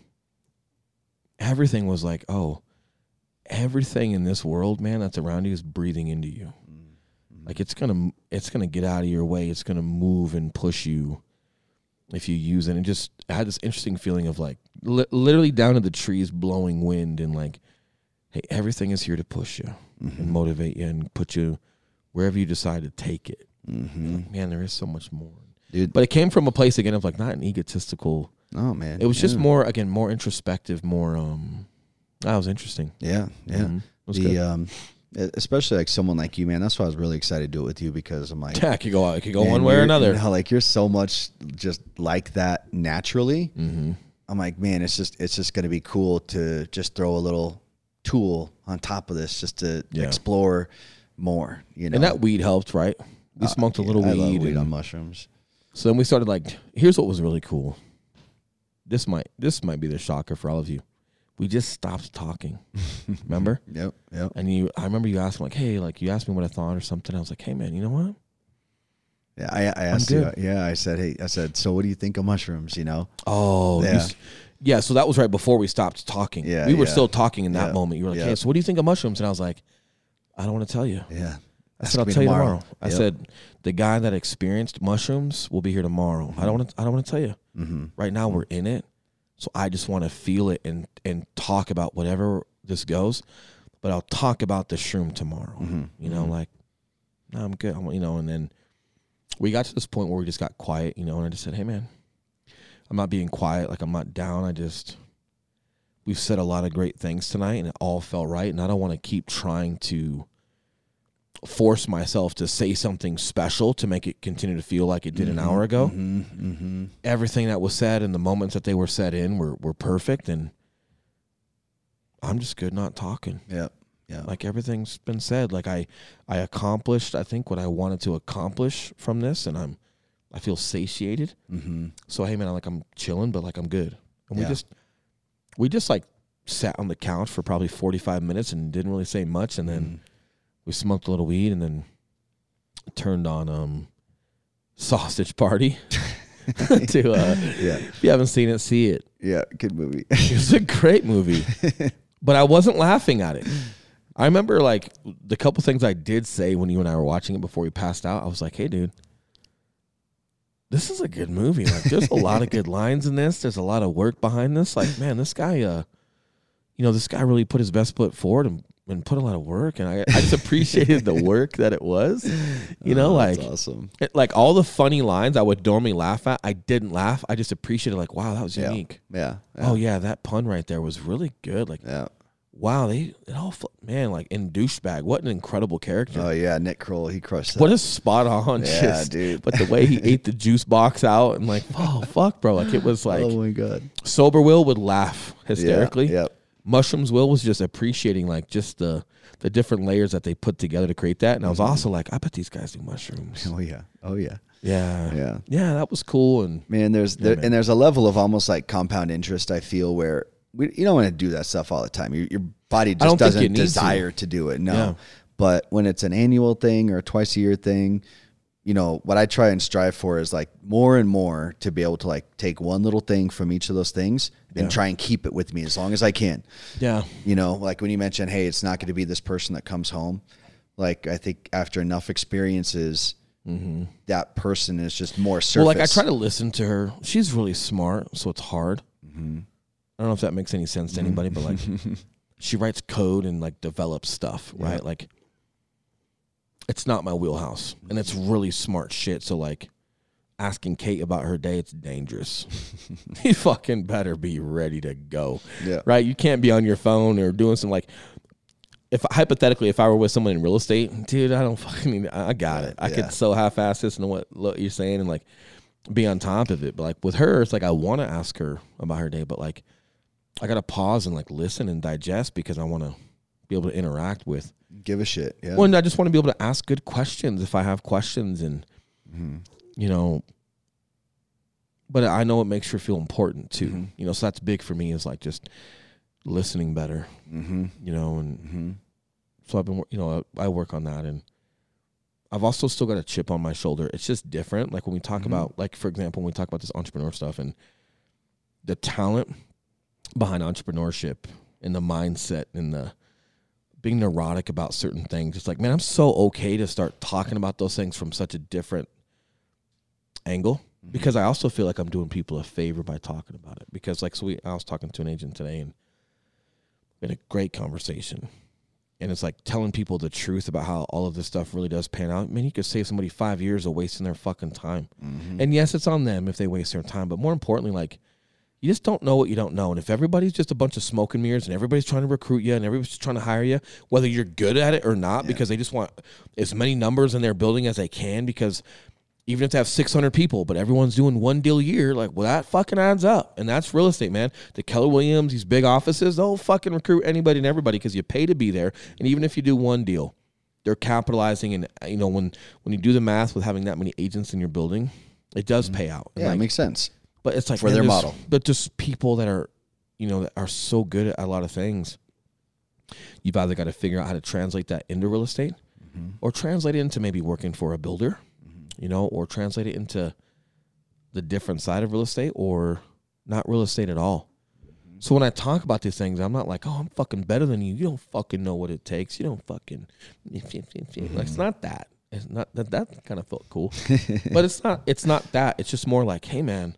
Everything was like, oh, everything in this world, man, that's around you is breathing into you. Like it's gonna, it's gonna get out of your way. It's gonna move and push you if you use it. And just I had this interesting feeling of like li- literally down to the trees blowing wind and like, hey, everything is here to push you Mm-hmm. and motivate you and put you wherever you decide to take it. Mm-hmm. Like, man, there is so much more. Dude, But it came from a place again of like not an egotistical. oh, man. It was just yeah. more again more introspective, more um. That was interesting. Yeah, yeah. Mhm. It was The good. um, especially like someone like you, man. That's why I was really excited to do it with you because I'm like, Yeah, it could go out. It could go man, one way or you're- another. You know, like you're so much just like that naturally. Mm-hmm. I'm like, man, it's just it's just gonna be cool to just throw a little tool on top of this just to Yeah. explore more. You know, And that weed helped, right? We Uh, smoked a yeah, little I love weed. weed and- on mushrooms. So then we started like, here's what was really cool. This might this might be the shocker for all of you. We just stopped talking. Remember? Yep, yep. And you I remember you asked me like, hey, like you asked me what I thought or something. I was like, hey man, you know what? Yeah, I, I asked you. good. Yeah, I said, hey, I said, so what do you think of mushrooms? You know, Oh, Yeah. you s- yeah. So that was right before we stopped talking. Yeah, we were yeah. still talking in that Yeah, moment. You were like, yeah. hey, so what do you think of mushrooms? And I was like, I don't want to tell you. yeah. I Ask said, I'll me tell you tomorrow. I Yep. said, the guy that experienced mushrooms will be here tomorrow. I don't want to. I don't want to tell you. Mm-hmm. Right now we're in it, so I just want to feel it and and talk about whatever this goes. But I'll talk about the shroom tomorrow. Mm-hmm. You know, like, no, I'm good. I'm, you know, and then we got to this point where we just got quiet. You know, and I just said, hey man, I'm not being quiet. Like I'm not down. I just we've said a lot of great things tonight, and it all felt right. And I don't want to keep trying to force myself to say something special to make it continue to feel like it did an hour ago. Mm-hmm. Mm-hmm. Everything that was said and the moments that they were said in were, were perfect, and I'm just good not talking. Yep. Yeah. Like everything's been said. Like I I accomplished I think what I wanted to accomplish from this, and I'm I feel satiated. Mm-hmm. So hey man, I like I'm chilling, but like I'm good. And we Yeah. just we just like sat on the couch for probably forty-five minutes and didn't really say much, and then Mm-hmm. we smoked a little weed and then turned on um Sausage Party. to uh Yeah. if you haven't seen it, see it. Yeah. Good movie. It's a great movie. But I wasn't laughing at it. I remember like the couple things I did say when you and I were watching it before we passed out. I was like, hey dude, this is a good movie. Like there's a lot of good lines in this. There's a lot of work behind this. Like, man, this guy uh you know, this guy really put his best foot forward and, and put a lot of work, and I, I just appreciated the work that it was. You know, Oh, like that's awesome. it, like all the funny lines I would normally laugh at, I didn't laugh. I just appreciated like, wow, that was Yeah. unique. Yeah. Yeah. Oh yeah, that pun right there was really good. Like, Yeah. wow, they it all fl- man, like in douchebag, what an incredible character. Oh yeah. Nick Kroll, he crushed that. What a spot on, Yeah, just, dude. But the way he ate the juice box out and like, oh fuck, bro, like it was like oh my god. sober Will would laugh hysterically. Yeah. Yep. Mushrooms Will was just appreciating like just the the different layers that they put together to create that, and I was also like, I bet these guys do mushrooms. Oh yeah. Oh yeah. Yeah, Yeah. yeah, that was cool. And Man, there's there, man. and there's a level of almost like compound interest. I feel where we you don't want to do that stuff all the time. Your, your body I don't just think you doesn't need to. desire to. do it. No, Yeah. But when it's an annual thing or a twice a year thing, you know, what I try and strive for is like more and more to be able to like take one little thing from each of those things and Yeah. try and keep it with me as long as I can. Yeah. You know, like when you mentioned, hey, it's not going to be this person that comes home. Like, I think after enough experiences, mm-hmm. that person is just more surface. Well, like I try to listen to her. She's really smart, so it's hard. Mm-hmm. I don't know if that makes any sense to anybody, but like she writes code and like develops stuff, right? Yeah. Like it's not my wheelhouse, and it's really smart shit. So like asking Kate about her day, it's dangerous. You fucking better be ready to go, yeah. right? You can't be on your phone or doing some like. If hypothetically, if I were with someone in real estate, dude, I don't fucking, I got it. I yeah. could so half-ass this and what, what you're saying and like be on top of it. But like with her, it's like I want to ask her about her day, but like I got to pause and like listen and digest because I want to be able to interact with. Give a shit. Yeah. Well, and I just want to be able to ask good questions if I have questions and, mm-hmm. you know, but I know it makes her feel important too. Mm-hmm. You know, so that's big for me is like just listening better, mm-hmm. you know, and mm-hmm. so I've been, you know, I, I work on that, and I've also still got a chip on my shoulder. It's just different. Like when we talk mm-hmm. about, like for example, when we talk about this entrepreneur stuff and the talent behind entrepreneurship and the mindset and the being neurotic about certain things. It's like, man, I'm so okay to start talking about those things from such a different angle. Mm-hmm. Because I also feel like I'm doing people a favor by talking about it. Because like, so we, I was talking to an agent today and we had a great conversation. And it's like telling people the truth about how all of this stuff really does pan out. Man, you could save somebody five years of wasting their fucking time. Mm-hmm. And yes, it's on them if they waste their time. But more importantly, like, you just don't know what you don't know. And if everybody's just a bunch of smoke and mirrors and everybody's trying to recruit you and everybody's trying to hire you, whether you're good at it or not, yeah. because they just want as many numbers in their building as they can, because even if they have six hundred people, but everyone's doing one deal a year, like, well, that fucking adds up. And that's real estate, man. The Keller Williams, these big offices, they'll fucking recruit anybody and everybody because you pay to be there. And even if you do one deal, they're capitalizing. And, you know, when, when you do the math with having that many agents in your building, it does mm-hmm. pay out. And yeah, like, it makes sense. But it's like for man, their model. But just people that are, you know, that are so good at a lot of things. You've either got to figure out how to translate that into real estate mm-hmm. or translate it into maybe working for a builder. You know, or translate it into the different side of real estate or not real estate at all. Mm-hmm. So when I talk about these things, I'm not like, oh, I'm fucking better than you. You don't fucking know what it takes. You don't fucking, mm-hmm. like, it's not that. It's not that. That kind of felt cool, but it's not. It's not that. It's just more like, hey, man,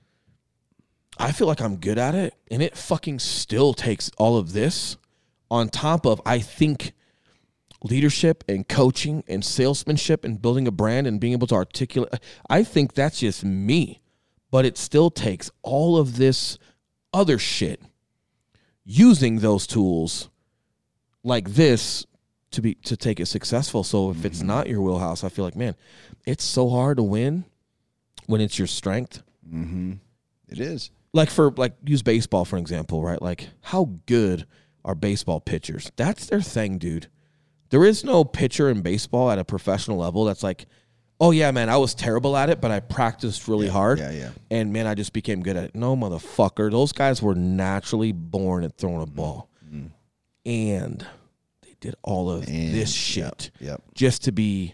I feel like I'm good at it, and it fucking still takes all of this on top of, I think, leadership and coaching and salesmanship and building a brand and being able to articulate. I think that's just me, but it still takes all of this other shit using those tools like this to be, to take it successful. So if mm-hmm. it's not your wheelhouse, I feel like, man, it's so hard to win when it's your strength. Mm-hmm. It is. Like for like use baseball, for example, right? Like how good are baseball pitchers? That's their thing, dude. There is no pitcher in baseball at a professional level that's like, oh, yeah, man, I was terrible at it, but I practiced really yeah, hard. Yeah, yeah. And, man, I just became good at it. No, motherfucker. Those guys were naturally born at throwing a ball. Mm-hmm. And they did all of and, this shit yep, yep. just to be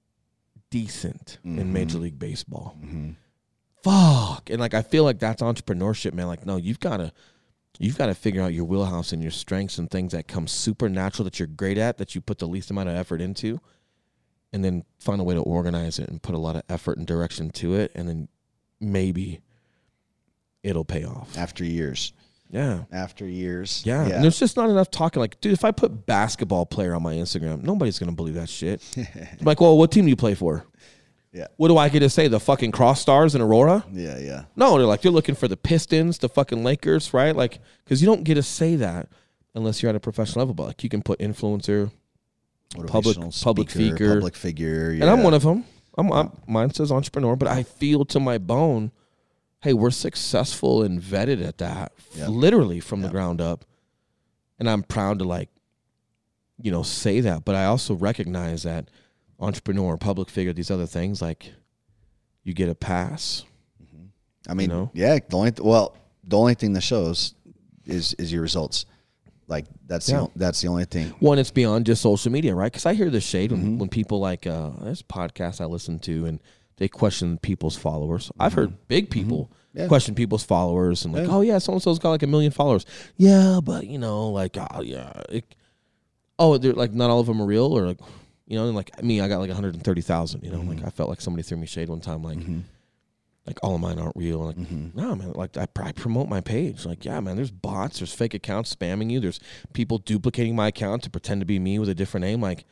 decent mm-hmm. in Major League Baseball. Mm-hmm. Fuck. And, like, I feel like that's entrepreneurship, man. Like, no, you've got to. You've got to figure out your wheelhouse and your strengths and things that come supernatural that you're great at, that you put the least amount of effort into, and then find a way to organize it and put a lot of effort and direction to it, and then maybe it'll pay off. After years. Yeah. After years. Yeah. yeah. And there's just not enough talking. Like, dude, if I put basketball player on my Instagram, nobody's going to believe that shit. I'm like, well, what team do you play for? Yeah. What do I get to say? The fucking Cross Stars in Aurora? Yeah, yeah. No, they're like, they're looking for the Pistons, the fucking Lakers, right? Like, because you don't get to say that unless you're at a professional level. But like, you can put influencer, public, public speaker, figure, public figure, yeah. And I'm one of them. I'm, I'm mine says entrepreneur, but I feel to my bone, hey, we're successful and vetted at that, yep. literally from yep. the ground up, and I'm proud to like, you know, say that. But I also recognize that. Entrepreneur, public figure, these other things, like you get a pass. Mm-hmm. I mean, you know? yeah. The only th- well, the only thing that shows is is your results. Like that's Yeah. the, that's the only thing. One, it's beyond just social media, right? Because I hear this shade when, Mm-hmm. when people like, uh, there's podcasts I listen to and they question people's followers. I've heard big people Mm-hmm. Yeah. question people's followers and like, Yeah. oh yeah, so-and-so's got like a million followers. Yeah, but you know, like, oh yeah. It, oh, they're like, not all of them are real or like, you know, and like me, I got like one hundred thirty thousand, you know, Mm-hmm. like I felt like somebody threw me shade one time, like, like all of mine aren't real. Like, Mm-hmm. no, man, like I, I promote my page. Like, yeah, man, there's bots, there's fake accounts spamming you. There's people duplicating my account to pretend to be me with a different name. Like,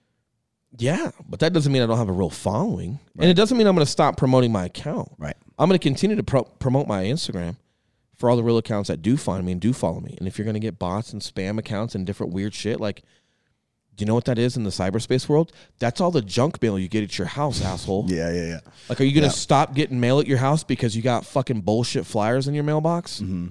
yeah, but that doesn't mean I don't have a real following. And it doesn't mean I'm going to stop promoting my account. Right. I'm going to continue to pro- promote my Instagram for all the real accounts that do find me and do follow me. And if you're going to get bots and spam accounts and different weird shit, like, do you know what that is in the cyberspace world? That's all the junk mail you get at your house, asshole. Yeah, yeah, yeah. Like, are you going to Yeah. stop getting mail at your house because you got fucking bullshit flyers in your mailbox? Mm-hmm.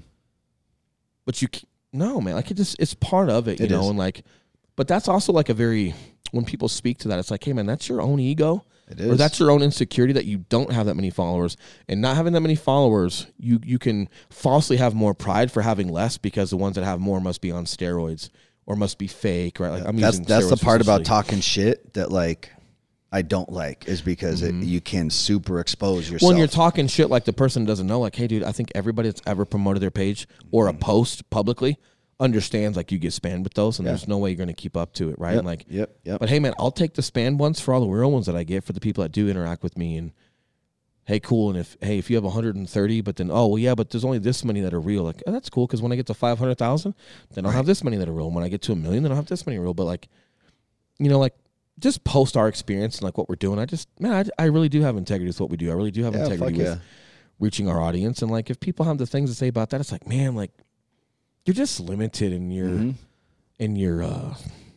But you, c- no, man. Like, it just, it's part of it, you It know? is. And like, but that's also like a very, when people speak to that, it's like, hey, man, that's your own ego. It Or is. that's your own insecurity that you don't have that many followers. And not having that many followers, you, you can falsely have more pride for having less because the ones that have more must be on steroids or must be fake, right? Like, I'm that's using that's the steroids part about facetiously. talking shit that like I don't like is because it, you can super expose yourself. When you're talking shit like the person doesn't know, like, hey, dude, I think everybody that's ever promoted their page or a post publicly understands like you get spammed with those, and there's no way you're going to keep up to it, right? Yep, And like, yep, yep. But hey, man, I'll take the spammed ones for all the real ones that I get for the people that do interact with me. And hey, cool. And if hey, if you have one hundred thirty, but then oh well, yeah, but there's only this many that are real. Like, oh, that's cool because when I get to five hundred thousand, then I'll have this many that are real. And when I get to a million, then I'll have this many real. But like, you know, like, just post our experience and like what we're doing. I just, man, I, I really do have integrity with what we do. I really do have Yeah, integrity fuck with yeah. reaching our audience. And like, if people have the things to say about that, it's like, man, like, you're just limited in your, Mm-hmm. in your, uh,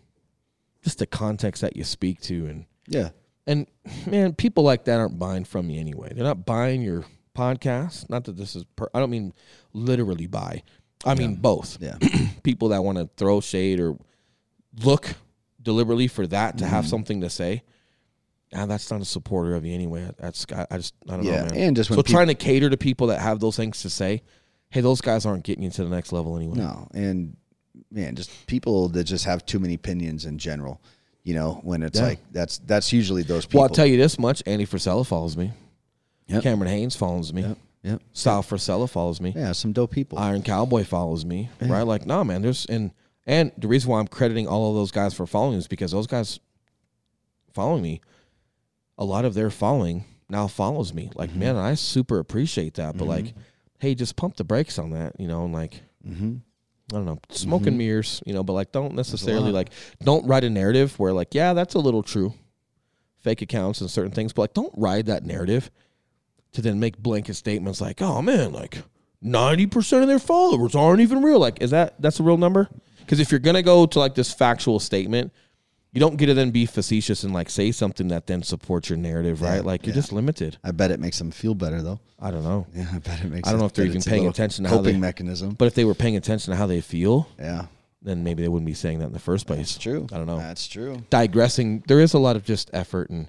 just the context that you speak to. And, Yeah. and man, people like that aren't buying from you anyway. They're not buying your podcast. Not that this is, per, I don't mean literally buy. I mean both. Yeah. People that want to throw shade or look deliberately for that to Mm-hmm. have something to say. And that's not a supporter of you anyway. That's I I just I don't Yeah, know, man. and just when so peop- trying to cater to people that have those things to say, hey, those guys aren't getting you to the next level anyway. No, and man, just people that just have too many opinions in general. You know, when it's Yeah. like that's that's usually those people. Well, I'll tell you this much: Andy Frisella follows me. Yep. Cameron Haynes follows me. Yep. Yep. Sal Frisella follows me. Yeah, some dope people. Iron Cowboy follows me. Right? Like, no, man. There's and and the reason why I'm crediting all of those guys for following is because those guys following me, a lot of their following now follows me. Like, Mm-hmm. man, I super appreciate that. But like, hey, just pump the brakes on that, you know, and like, Mm-hmm. I don't know, smoke and mirrors, you know, but like, don't necessarily lot. like, don't write a narrative where like, yeah, that's a little true, fake accounts and certain things, but like, don't ride that narrative to then make blanket statements like, oh man, like ninety percent of their followers aren't even real. Like, is that, that's a real number? Because if you're going to go to like this factual statement, you don't get to then be facetious and like say something that then supports your narrative, right? Yeah, Like, you're yeah. just limited. I bet it makes them feel better though. I don't know. Yeah, I bet it makes. I don't know it- if they're bet even it's a paying little attention to how coping they- mechanism. But if they were paying attention to how they feel, Yeah, then maybe they wouldn't be saying that in the first place. that's true. I don't know. That's true. Digressing, there is a lot of just effort, and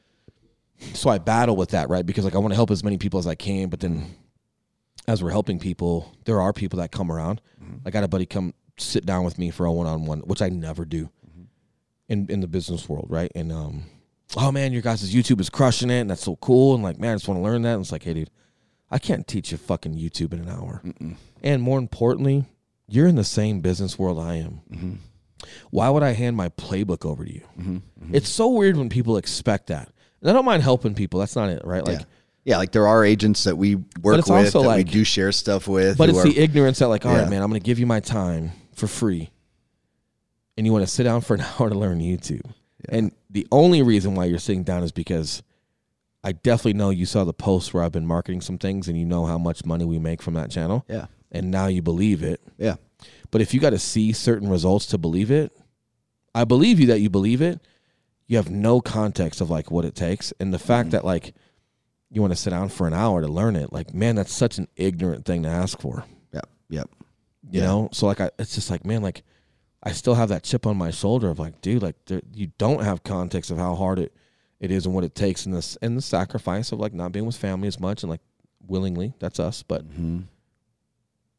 so I battle with that, right? Because like I want to help as many people as I can, but then as we're helping people, there are people that come around. I got a buddy come sit down with me for a one-on-one, which I never do in in the business world, right? And um, oh man, your guys' YouTube is crushing it, and that's so cool. And like, man, I just want to learn that. And it's like, hey, dude, I can't teach you fucking YouTube in an hour. And more importantly, you're in the same business world I am. Mm-hmm. Why would I hand my playbook over to you? It's so weird when people expect that. And I don't mind helping people. That's not it, right? Like, yeah. Yeah, like there are agents that we work it's with also that we like- do share stuff with. but who it's are, the ignorance that like, all right, Yeah. man, I'm going to give you my time for free. And you want to sit down for an hour to learn YouTube. And the only reason why you're sitting down is because I definitely know you saw the post where I've been marketing some things and you know how much money we make from that channel. yeah, And now you believe it. yeah, But if you got to see certain results to believe it, I believe you that you believe it. You have no context of like what it takes. And the fact that like you want to sit down for an hour to learn it, like, man, that's such an ignorant thing to ask for, yep, yep. you Yeah. know? So like, I, it's just like, man, like I still have that chip on my shoulder of like, dude, like there, you don't have context of how hard it, it is and what it takes and this, and the sacrifice of like not being with family as much and like willingly, that's us. But Mm-hmm.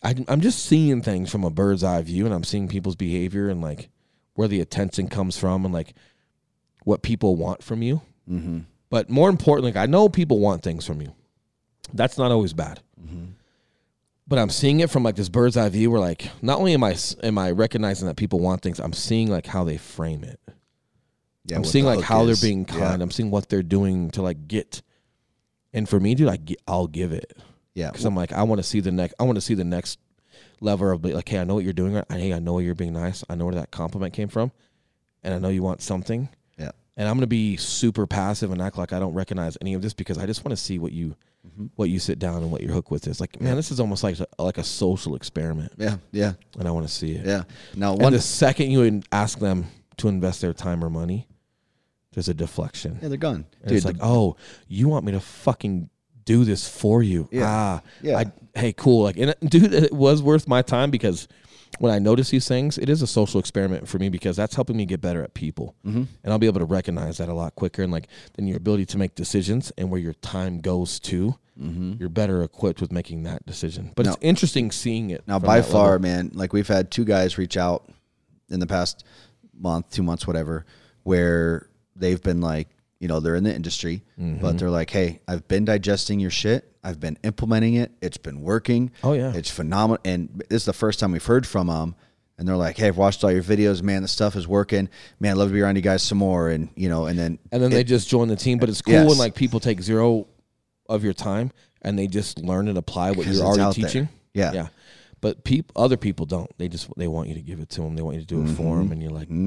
I, I'm just seeing things from a bird's eye view, and I'm seeing people's behavior and like where the attention comes from and like what people want from you. Mm-hmm. But more importantly, like, I know people want things from you. That's not always bad. Mm-hmm. But I'm seeing it from like this bird's eye view where like not only am I am I recognizing that people want things, I'm seeing like how they frame it. Yeah, I'm seeing like how is. they're being kind. Yeah. I'm seeing what they're doing to like get. And for me, dude, I I'll give it. Yeah, because I'm like I want to see the next. I want to see the next level of like, hey, I know what you're doing. Hey, I know you're being nice. I know where that compliment came from, and I know you want something. Yeah, and I'm gonna be super passive and act like I don't recognize any of this because I just want to see what you. Mm-hmm. What you sit down and what your hook with is like, man, yeah. this is almost like a, like a social experiment. Yeah, yeah, and I want to see it. Yeah. Now, one and the second you ask them to invest their time or money, there's a deflection. Yeah, they're gone. And Dude, it's like, oh, you want me to fucking do this for you? Yeah. Ah, yeah. I, hey, cool. Like, and it, dude, it was worth my time because when I notice these things, it is a social experiment for me because that's helping me get better at people, mm-hmm. and I'll be able to recognize that a lot quicker. And like, then your ability to make decisions and where your time goes to, mm-hmm. you're better equipped with making that decision. But now, it's interesting seeing it. Now, by far, level. man, like we've had two guys reach out in the past month, two months, whatever, where they've been like, you know, they're in the industry, mm-hmm. but they're like, hey, I've been digesting your shit. I've been implementing it. It's been working. Oh, yeah. It's phenomenal. And this is the first time we've heard from them. And they're like, hey, I've watched all your videos. Man, the stuff is working. Man, I'd love to be around you guys some more. And, you know, and then. And then it, they just join the team. But it's cool yes. when, like, people take zero of your time and they just learn and apply what you're already teaching. There. Yeah. Yeah. But peop- other people don't. They just, they want you to give it to them. They want you to do it mm-hmm. for them. And you're like, mm-hmm.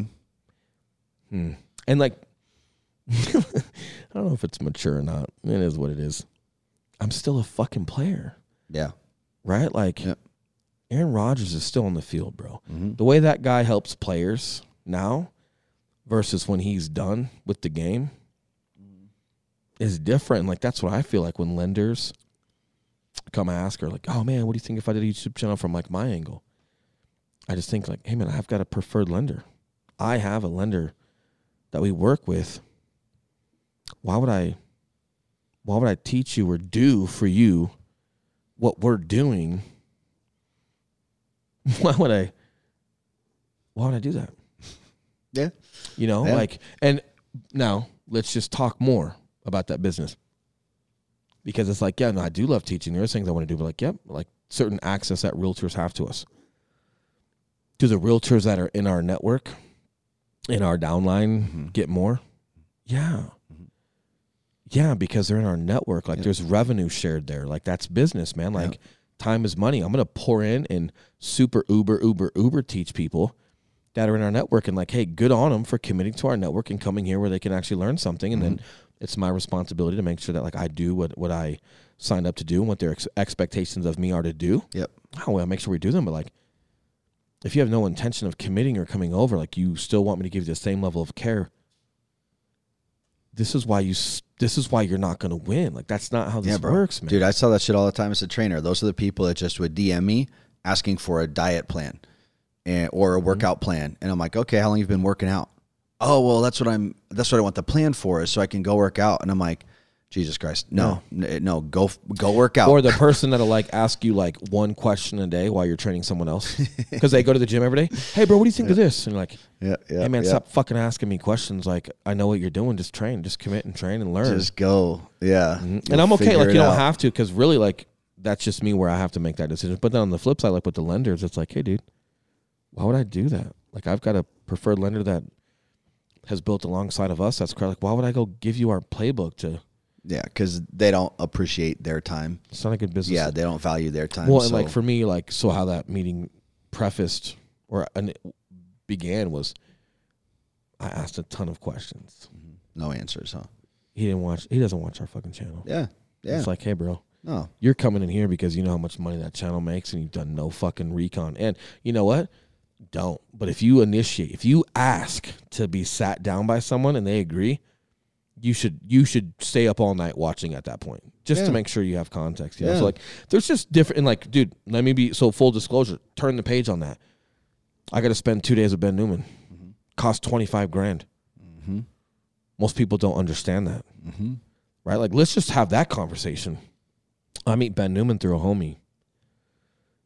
hmm. And, like, I don't know if it's mature or not. It is what it is. I'm still a fucking player. Yeah. Right? Like, yep. Aaron Rodgers is still on the field, bro. Mm-hmm. The way that guy helps players now versus when he's done with the game mm-hmm. is different. Like, that's what I feel like when lenders come ask or like, oh, man, what do you think if I did a YouTube channel from, like, my angle? I just think, like, hey, man, I've got a preferred lender. I have a lender that we work with. Why would I why would I teach you or do for you what we're doing? Why would I why would I do that? Yeah. You know, yeah. like, and now let's just talk more about that business. Because it's like, yeah, no, I do love teaching. There's things I want to do, but like, yep, like certain access that realtors have to us. Do the realtors that are in our network, in our downline, mm-hmm. get more? Yeah. Yeah, because they're in our network. Like, yeah. there's revenue shared there. Like, that's business, man. Like, yeah. time is money. I'm going to pour in and super uber, uber, uber teach people that are in our network. And, like, hey, good on them for committing to our network and coming here where they can actually learn something. And mm-hmm. then it's my responsibility to make sure that, like, I do what, what I signed up to do and what their ex- expectations of me are to do. Yep. Oh, well, I'll make sure we do them. But, like, if you have no intention of committing or coming over, like, you still want me to give you the same level of care, this is why you. This is why you're not going to win. Like, that's not how this yeah, works, man. Dude, I saw that shit all the time as a trainer. Those are the people that just would D M me asking for a diet plan and or a workout mm-hmm. plan, and I'm like, okay, how long have you been working out? Oh, well, that's what I'm. That's what I want the plan for, is so I can go work out. And I'm like, Jesus Christ, no, no, no go go work out. Or the person that'll like ask you like one question a day while you're training someone else because they go to the gym every day. Hey, bro, what do you think yeah. of this? And you're like, yeah, yeah, hey, man, yeah. stop fucking asking me questions. Like, I know what you're doing. Just train, just commit and train and learn. Just go, yeah. Mm-hmm. And I'm okay. Like, you don't out. have to, because really, like, that's just me where I have to make that decision. But then on the flip side, like with the lenders, it's like, hey, dude, why would I do that? Like, I've got a preferred lender that has built alongside of us. That's correct. Like, why would I go give you our playbook to? Yeah, because they don't appreciate their time. It's not a good business. Yeah, they don't value their time. Well, and so. like for me, like, so how that meeting prefaced or began was I asked a ton of questions. Mm-hmm. No answers, huh? He didn't watch. He doesn't watch our fucking channel. Yeah, yeah. It's like, hey, bro. No. You're coming in here because you know how much money that channel makes and you've done no fucking recon. And you know what? Don't. But if you initiate, if you ask to be sat down by someone and they agree, you should you should stay up all night watching at that point just yeah. to make sure you have context. You yeah. know? So like, there's just different. And like, dude, let me be so full disclosure. Turn the page on that. I got to spend two days with Ben Newman. Mm-hmm. Cost twenty-five grand. Mm-hmm. Most people don't understand that, mm-hmm. right? Like, let's just have that conversation. I meet Ben Newman through a homie,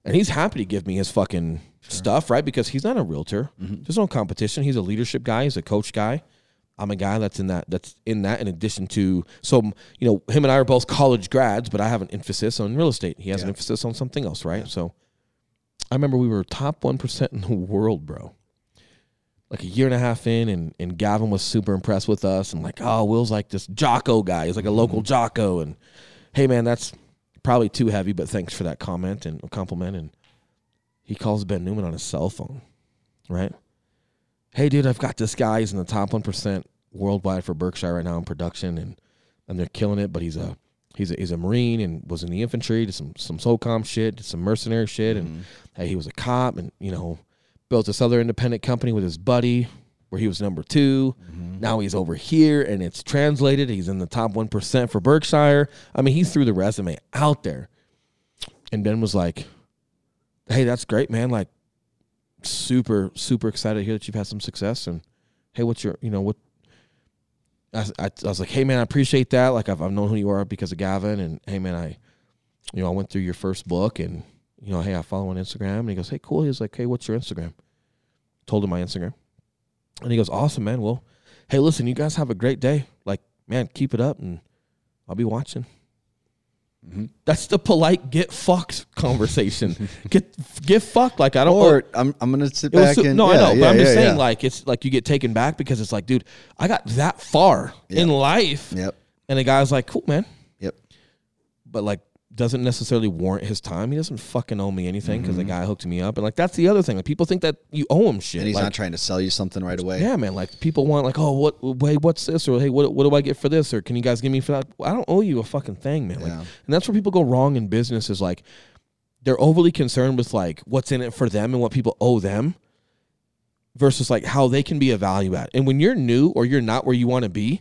And he's happy to give me his fucking sure. stuff, right? Because he's not a realtor. Mm-hmm. There's no competition. He's a leadership guy. He's a coach guy. I'm a guy that's in that, that's in that in addition to, so, you know, him and I are both college grads, but I have an emphasis on real estate. He has yeah. an emphasis on something else, right? Yeah. So I remember we were top one percent in the world, bro. Like a year and a half in, and, and Gavin was super impressed with us, and like, oh, Will's like this Jocko guy. He's like a local Jocko, and hey, man, that's probably too heavy, but thanks for that comment and compliment. And he calls Ben Newman on his cell phone, right? Hey, dude, I've got this guy. He's in the top one percent worldwide for Berkshire right now in production, and and they're killing it. But he's a he's a, he's a Marine and was in the infantry, did some some SOCOM shit, did some mercenary shit, and mm-hmm. hey, he was a cop, and you know. Built this other independent company with his buddy where he was number two. Mm-hmm. Now he's over here, and it's translated. He's in the top one percent for Berkshire. I mean, he threw the resume out there. And Ben was like, hey, that's great, man. Like, super, super excited to hear that you've had some success. And, hey, what's your, you know, what? I, I, I was like, hey, man, I appreciate that. Like, I've, I've known who you are because of Gavin. And, hey, man, I, you know, I went through your first book, and, you know, hey, I follow on Instagram. And he goes, hey, cool. He was like, hey, what's your Instagram? Told him my Instagram. And he goes, awesome, man. Well, hey, listen, you guys have a great day. Like, man, keep it up, and I'll be watching. Mm-hmm. That's the polite get fucked conversation. get get fucked. Like, I don't Or I'm I'm going to sit back so, and. No, yeah, I know. yeah, but I'm yeah, just yeah. saying, like, it's like you get taken back because it's like, dude, I got that far yep. in life. Yep. And the guy's like, cool, man. Yep. But, like, doesn't necessarily warrant his time. He doesn't fucking owe me anything because mm-hmm. the guy hooked me up. And, like, that's the other thing. Like, people think that you owe him shit. And he's like, not trying to sell you something right away. Yeah, man. Like, people want, like, oh, what, hey, what's this? Or, hey, what, what do I get for this? Or can you guys give me for that? I don't owe you a fucking thing, man. Like, yeah. and that's where people go wrong in business is, like, they're overly concerned with, like, what's in it for them and what people owe them versus, like, how they can be a value add. And when you're new or you're not where you want to be,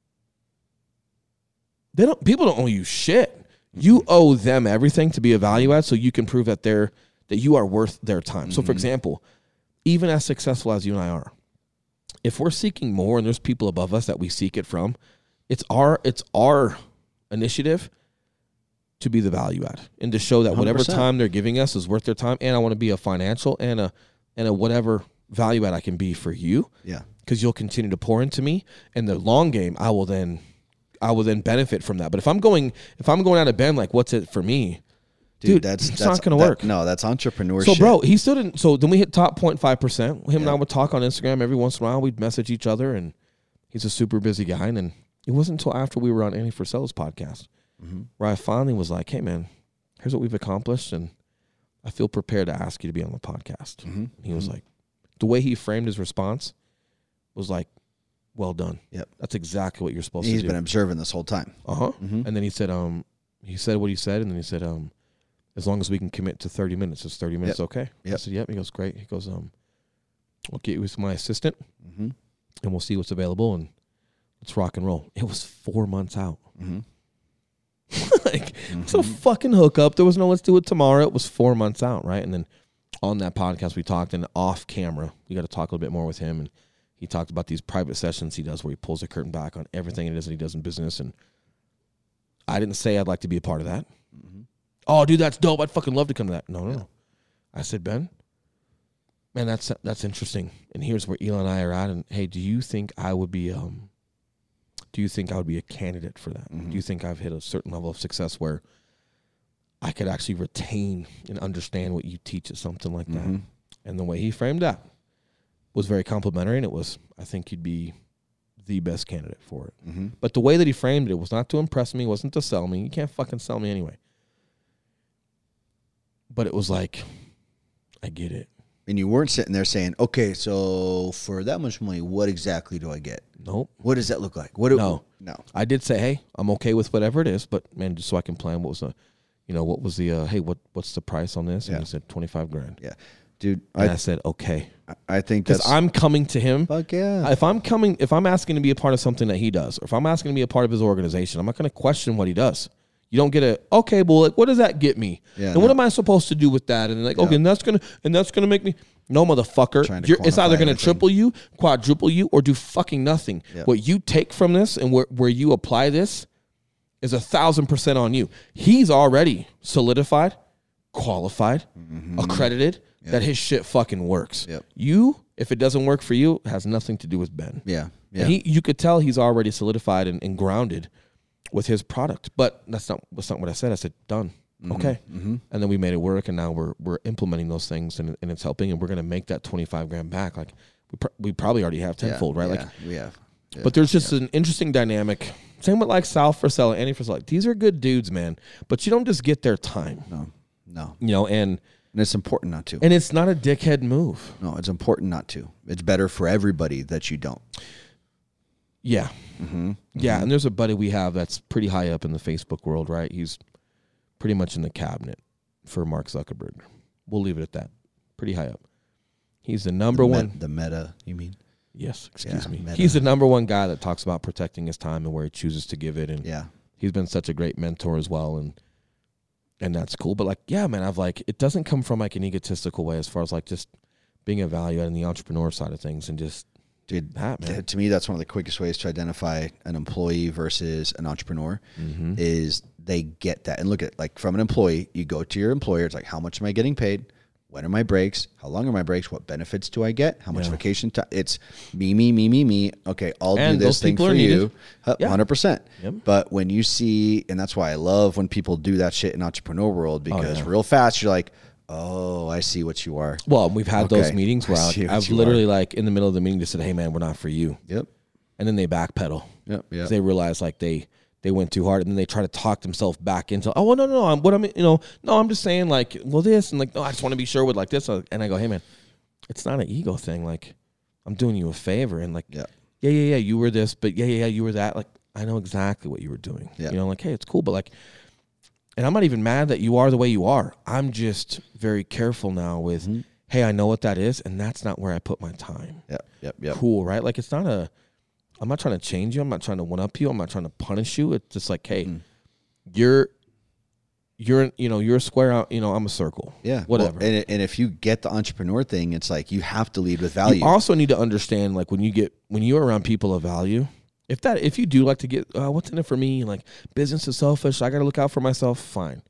they don't. people don't owe you shit. You owe them everything to be a value add so you can prove that they're that you are worth their time. Mm-hmm. So, for example, even as successful as you and I are, if we're seeking more and there's people above us that we seek it from, it's our it's our initiative to be the value add and to show that whatever one hundred percent time they're giving us is worth their time. And I want to be a financial and a and a whatever value add I can be for you. Yeah, because you'll continue to pour into me. And the long game, I will then. I will then benefit from that. But if I'm going, if I'm going out of Ben, like, what's it for me, dude? dude that's it's that's, not going to that, work. No, that's entrepreneurship. So, bro, he still didn't. So then we hit top zero point five percent. Him yeah. and I would talk on Instagram every once in a while. We'd message each other, and he's a super busy guy. And then it wasn't until after we were on Annie Frisella's podcast mm-hmm. where I finally was like, hey, man, here's what we've accomplished, and I feel prepared to ask you to be on the podcast. Mm-hmm. And he mm-hmm. was like, the way he framed his response was like, well done. Yep. That's exactly what you're supposed He's to do. He's been observing this whole time. Uh-huh. Mm-hmm. And then he said, um, he said what he said, and then he said, um, as long as we can commit to thirty minutes, is thirty minutes yep. okay? Yep. I said, yep. He goes, great. He goes, um, I'll get you with my assistant, mm-hmm. and we'll see what's available, and let's rock and roll. It was four months out. Mm-hmm. like, mm-hmm. it's a fucking hookup. There was no let's do it tomorrow. It was four months out, right? And then on that podcast, we talked, and off camera, we got to talk a little bit more with him, and he talked about these private sessions he does where he pulls the curtain back on everything it is that he does in business. And I didn't say I'd like to be a part of that. Mm-hmm. Oh, dude, that's dope. I'd fucking love to come to that. No, no, yeah. no. I said, Ben, man, that's that's interesting. And here's where Elon and I are at. And, hey, do you think I would be um, do you think I would be a candidate for that? Mm-hmm. Do you think I've hit a certain level of success where I could actually retain and understand what you teach at something like mm-hmm. that? And the way he framed that was very complimentary, and it was, I think you'd be the best candidate for it. Mm-hmm. But the way that he framed it was not to impress me, wasn't to sell me. You can't fucking sell me anyway. But it was like, I get it. And you weren't sitting there saying, okay, so for that much money, what exactly do I get? Nope. What does that look like? What do, no. No. I did say, hey, I'm okay with whatever it is, but, man, just so I can plan what was the, you know, what was the, uh, hey, what what's the price on this? And yeah. he said twenty-five grand. Yeah. Dude, and I, I said, okay. I think because that's... I'm coming to him. Fuck yeah. If I'm coming, if I'm asking to be a part of something that he does, or if I'm asking to be a part of his organization, I'm not going to question what he does. You don't get a, okay, well, like, what does that get me? Yeah, and no. what am I supposed to do with that? And like, yeah. okay, and that's gonna, and that's gonna make me, no, motherfucker. You're, it's either gonna everything. triple you, quadruple you, or do fucking nothing. Yep. What you take from this and where where you apply this is a thousand percent on you. He's already solidified qualified, mm-hmm. accredited, yep. that his shit fucking works. Yep. You, if it doesn't work for you, it has nothing to do with Ben. Yeah. Yeah. He, you could tell he's already solidified and, and grounded with his product. But that's not that's not what I said. I said, done. Mm-hmm. Okay. Mm-hmm. And then we made it work, and now we're we're implementing those things, and, and it's helping, and we're going to make that twenty-five grand back. Like, we, pr- we probably already have tenfold, yeah, right? Yeah, like we have. Yeah, but there's just yeah. an interesting dynamic. Same with like Sal Frisella, Andy Frisella. Like, these are good dudes, man. But you don't just get their time. No, no. You know, and and it's important not to. And it's not a dickhead move. No, it's important not to. It's better for everybody that you don't. Yeah. Mm-hmm. Yeah, Mm-hmm. and there's a buddy we have that's pretty high up in the Facebook world, right? He's pretty much in the cabinet for Mark Zuckerberg. We'll leave it at that. Pretty high up. He's the number the one. Met, the meta, you mean? Yes, excuse yeah, me. meta. He's the number one guy that talks about protecting his time and where he chooses to give it. And yeah. he's been such a great mentor as well. And and that's cool. But like, yeah, man, I've like, it doesn't come from like an egotistical way as far as like just being a value add in the entrepreneur side of things and just, Dude, that, man. To me, that's one of the quickest ways to identify an employee versus an entrepreneur mm-hmm. is they get that. And look at, like, from an employee, you go to your employer. It's like, how much am I getting paid? When are my breaks? How long are my breaks? What benefits do I get? How much yeah. vacation time? It's me, me, me, me, me. Okay, I'll and do this thing for you. one hundred percent. Yep. But when you see, and that's why I love when people do that shit in entrepreneur world, because oh, yeah. real fast, you're like, oh, I see what you are. Well, we've had okay. those meetings where I I've literally are. like in the middle of the meeting just said, hey, man, we're not for you. Yep. And then they backpedal. Yep. Yep. They realize like they they went too hard, and then they try to talk themselves back into, oh, well, no, no, no, I'm, what I'm, you know, no, I'm just saying like, well, this, and like, no, I just want to be sure with like this. And I go, hey, man, it's not an ego thing. Like, I'm doing you a favor. And like, yeah, yeah, yeah, yeah, you were this, but yeah, yeah, yeah, you were that. Like, I know exactly what you were doing. Yeah. You know, like, hey, it's cool, but like, and I'm not even mad that you are the way you are. I'm just very careful now with, mm-hmm. hey, I know what that is, and that's not where I put my time. Yep, yep, yep. Cool, right? Like, it's not a, I'm not trying to change you. I'm not trying to one-up you. I'm not trying to punish you. It's just like, hey, mm. you're, you're, you know, you're a square out, you know, I'm a circle. Yeah. Whatever. Well, and, and if you get the entrepreneur thing, it's like you have to lead with value. You also need to understand, like, when you get, when you're around people of value, if that, if you do like to get, uh, what's in it for me? Like, business is selfish. I got to look out for myself. Fine.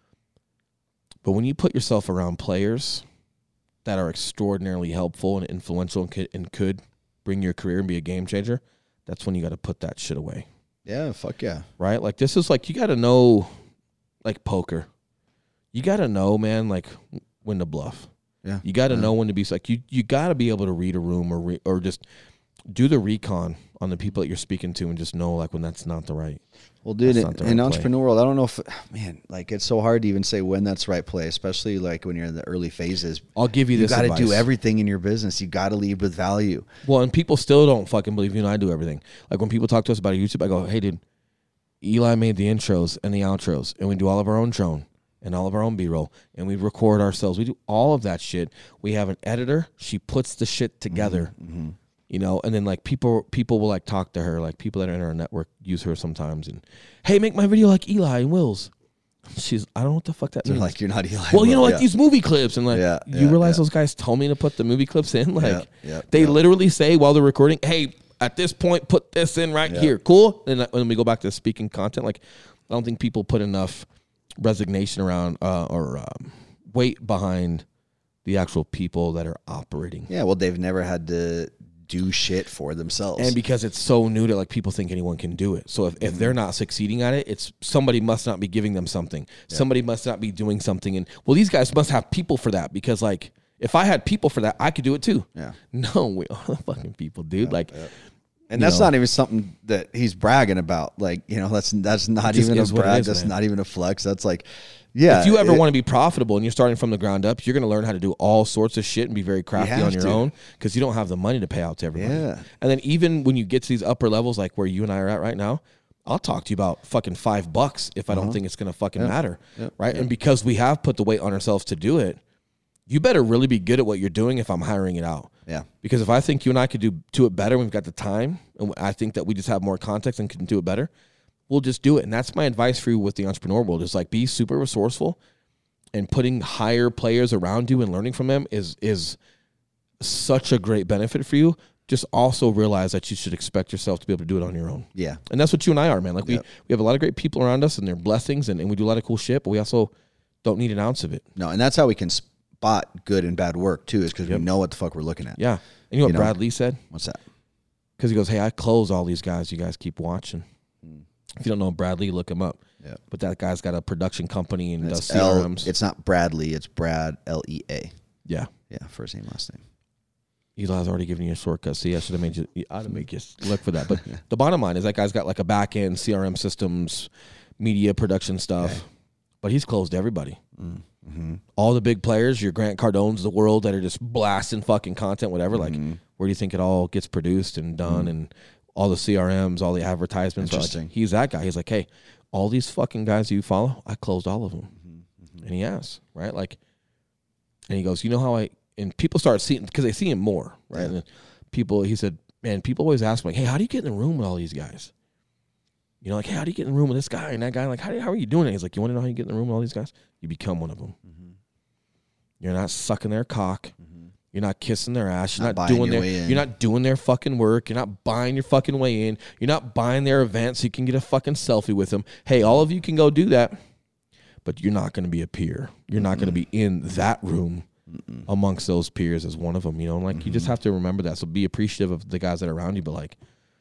But when you put yourself around players that are extraordinarily helpful and influential and could, and could bring your career and be a game changer, that's when you got to put that shit away. Yeah, fuck yeah. Right? Like, this is like, you got to know, like poker. You got to know, man, like when to bluff. Yeah. You got to yeah. know when to be, like, you, you got to be able to read a room or re, or just do the recon on the people that you're speaking to and just know, like, when that's not the right. Well, dude, in, right in entrepreneur world, I don't know if, man, like, it's so hard to even say when that's the right play, especially like when you're in the early phases. I'll give you, you this You got to advice. do everything in your business. You got to lead with value. Well, and people still don't fucking believe you and I do everything. Like, when people talk to us about YouTube, I go, hey, dude, Eli made the intros and the outros, and we do all of our own drone and all of our own B-roll, and we record ourselves. We do all of that shit. We have an editor. She puts the shit together. Mm-hmm. You know, and then like people people will like talk to her, like people that are in our network use her sometimes, and hey, make my video like Eli and Will's. She's, I don't know what the fuck that They're means. like, you're not Eli. Well, you know, like yeah. these movie clips, and like yeah, you yeah, realize yeah. those guys told me to put the movie clips in. Like yeah, yeah, they yeah. literally say while they're recording, hey, at this point, put this in right yeah. here. Cool. And when we go back to speaking content, like I don't think people put enough resignation around uh, or um, weight behind the actual people that are operating. Yeah, well, they've never had to do shit for themselves. And because it's so new that like people think anyone can do it. So if, if they're not succeeding at it, it's somebody must not be giving them something. Yeah. Somebody must not be doing something. And well, these guys must have people for that, because like if I had people for that, I could do it too. Yeah. No, we are fucking people, dude. Yeah, like yeah. And that's know. not even something that he's bragging about. Like, you know, that's that's not even a brag. Is, that's man. not even a flex. That's like, yeah. If you ever it, want to be profitable and you're starting from the ground up, you're going to learn how to do all sorts of shit and be very crafty you on your to. own, because you don't have the money to pay out to everybody. Yeah. And then even when you get to these upper levels, like where you and I are at right now, I'll talk to you about fucking five bucks if I don't uh-huh. think it's going to fucking yeah. matter. Yeah. Right. Yeah. And because we have put the weight on ourselves to do it, you better really be good at what you're doing if I'm hiring it out. Yeah. Because if I think you and I could do, do it better, we've got the time, and I think that we just have more context and can do it better, we'll just do it. And that's my advice for you with the entrepreneur world, is like be super resourceful, and putting higher players around you and learning from them is is such a great benefit for you. Just also realize that you should expect yourself to be able to do it on your own. Yeah. And that's what you and I are, man. Like yep. we, we have a lot of great people around us, and they're blessings, and, and we do a lot of cool shit, but we also Don't need an ounce of it. No, and that's how we can spot good and bad work too, is because yep. we know what the fuck we're looking at. Yeah. And you know what you Brad know? Lee said? What's that? Because he goes, hey, I close all these guys. You guys keep watching. Mm. If you don't know Brad Lee, look him up. Yeah. But that guy's got a production company and, and does C R Ms. L, it's not Bradley. It's Brad, L E A. Yeah. Yeah, first name, last name. Eli's already given you a shortcut. See, I should have made you, I ought to make you look for that. But the bottom line is that guy's got like a back end, C R M systems, media production stuff. Okay. But he's closed everybody. Mm-hmm. All the big players, your Grant Cardones of the world that are just blasting fucking content, whatever. Mm-hmm. Like, where do you think it all gets produced and done? Mm-hmm. And all the C R Ms, all the advertisements. Interesting. Like, he's that guy. He's like, hey, all these fucking guys you follow, I closed all of them. Mm-hmm. And he has, right? Like, and he goes, you know how I, and people start seeing, because they see him more, right? Yeah. And people, he said, man, people always ask me, like, hey, how do you get in the room with all these guys? You know, like, hey, how do you get in the room with this guy and that guy? Like, how, do you, how are you doing it? He's like, you want to know how you get in the room with all these guys? You become one of them. Mm-hmm. You're not sucking their cock. Mm-hmm. You're not kissing their ass. You're not, not doing their. You're not doing their fucking work. You're not buying your fucking way in. You're not buying their event so you can get a fucking selfie with them. Hey, all of you can go do that, but you're not going to be a peer. You're not mm-hmm. going to be in that room Mm-mm. amongst those peers as one of them. You know, like mm-hmm. you just have to remember that. So be appreciative of the guys that are around you, but like,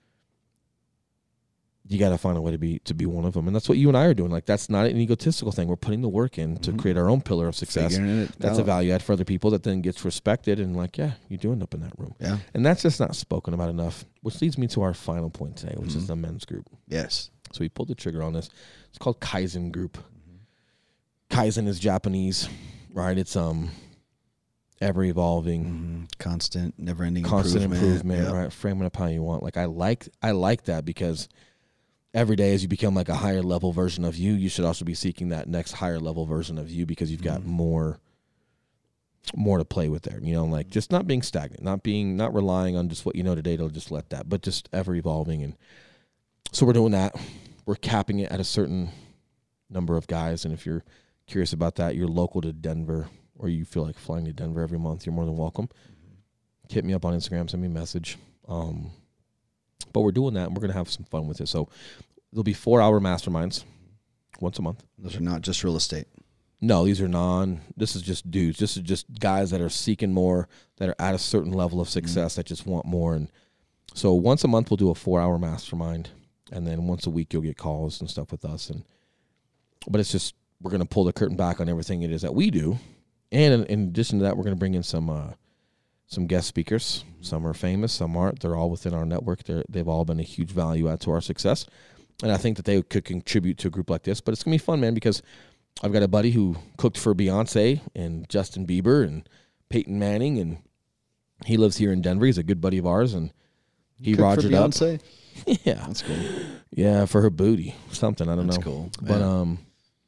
you got to find a way to be to be one of them. And that's what you and I are doing. Like, that's not an egotistical thing. We're putting the work in to mm-hmm. create our own pillar of success. That's a value add for other people that then gets respected. And like, yeah, you do end up in that room. Yeah. And that's just not spoken about enough, which leads me to our final point today, which mm-hmm. is the men's group. Yes. So we pulled the trigger on this. It's called Kaizen Group. Mm-hmm. Kaizen is Japanese, right? It's um ever evolving, mm-hmm. constant, never ending constant improvement, improvement yep. right? Frame it up how you want. Like, I like I like that because every day as you become like a higher level version of you, you should also be seeking that next higher level version of you because you've got mm-hmm. more more to play with there. You know, like just not being stagnant, not being not relying on just what you know today to just let that, but just ever evolving. And so we're doing that. We're capping it at a certain number of guys. And if you're curious about that, you're local to Denver or you feel like flying to Denver every month, you're more than welcome. Mm-hmm. Hit me up on Instagram, send me a message. Um But we're doing that, and we're going to have some fun with it. So there'll be four-hour masterminds once a month. Those are not just real estate. No, these are non. This is just dudes. This is just guys that are seeking more, that are at a certain level of success, mm-hmm. that just want more. And so once a month, we'll do a four-hour mastermind, and then once a week, you'll get calls and stuff with us. And but it's just we're going to pull the curtain back on everything it is that we do, and in, in addition to that, we're going to bring in some. Uh, Some guest speakers. Some are famous, some aren't. They're all within our network. They're, they've all been a huge value add to our success. And I think that they could contribute to a group like this. But it's going to be fun, man, because I've got a buddy who cooked for Beyonce and Justin Bieber and Peyton Manning, and he lives here in Denver. He's a good buddy of ours, and he cooked rogered for Beyonce? up. Yeah. That's cool. Yeah, for her booty. Something, I don't That's know. That's cool. But, yeah. um...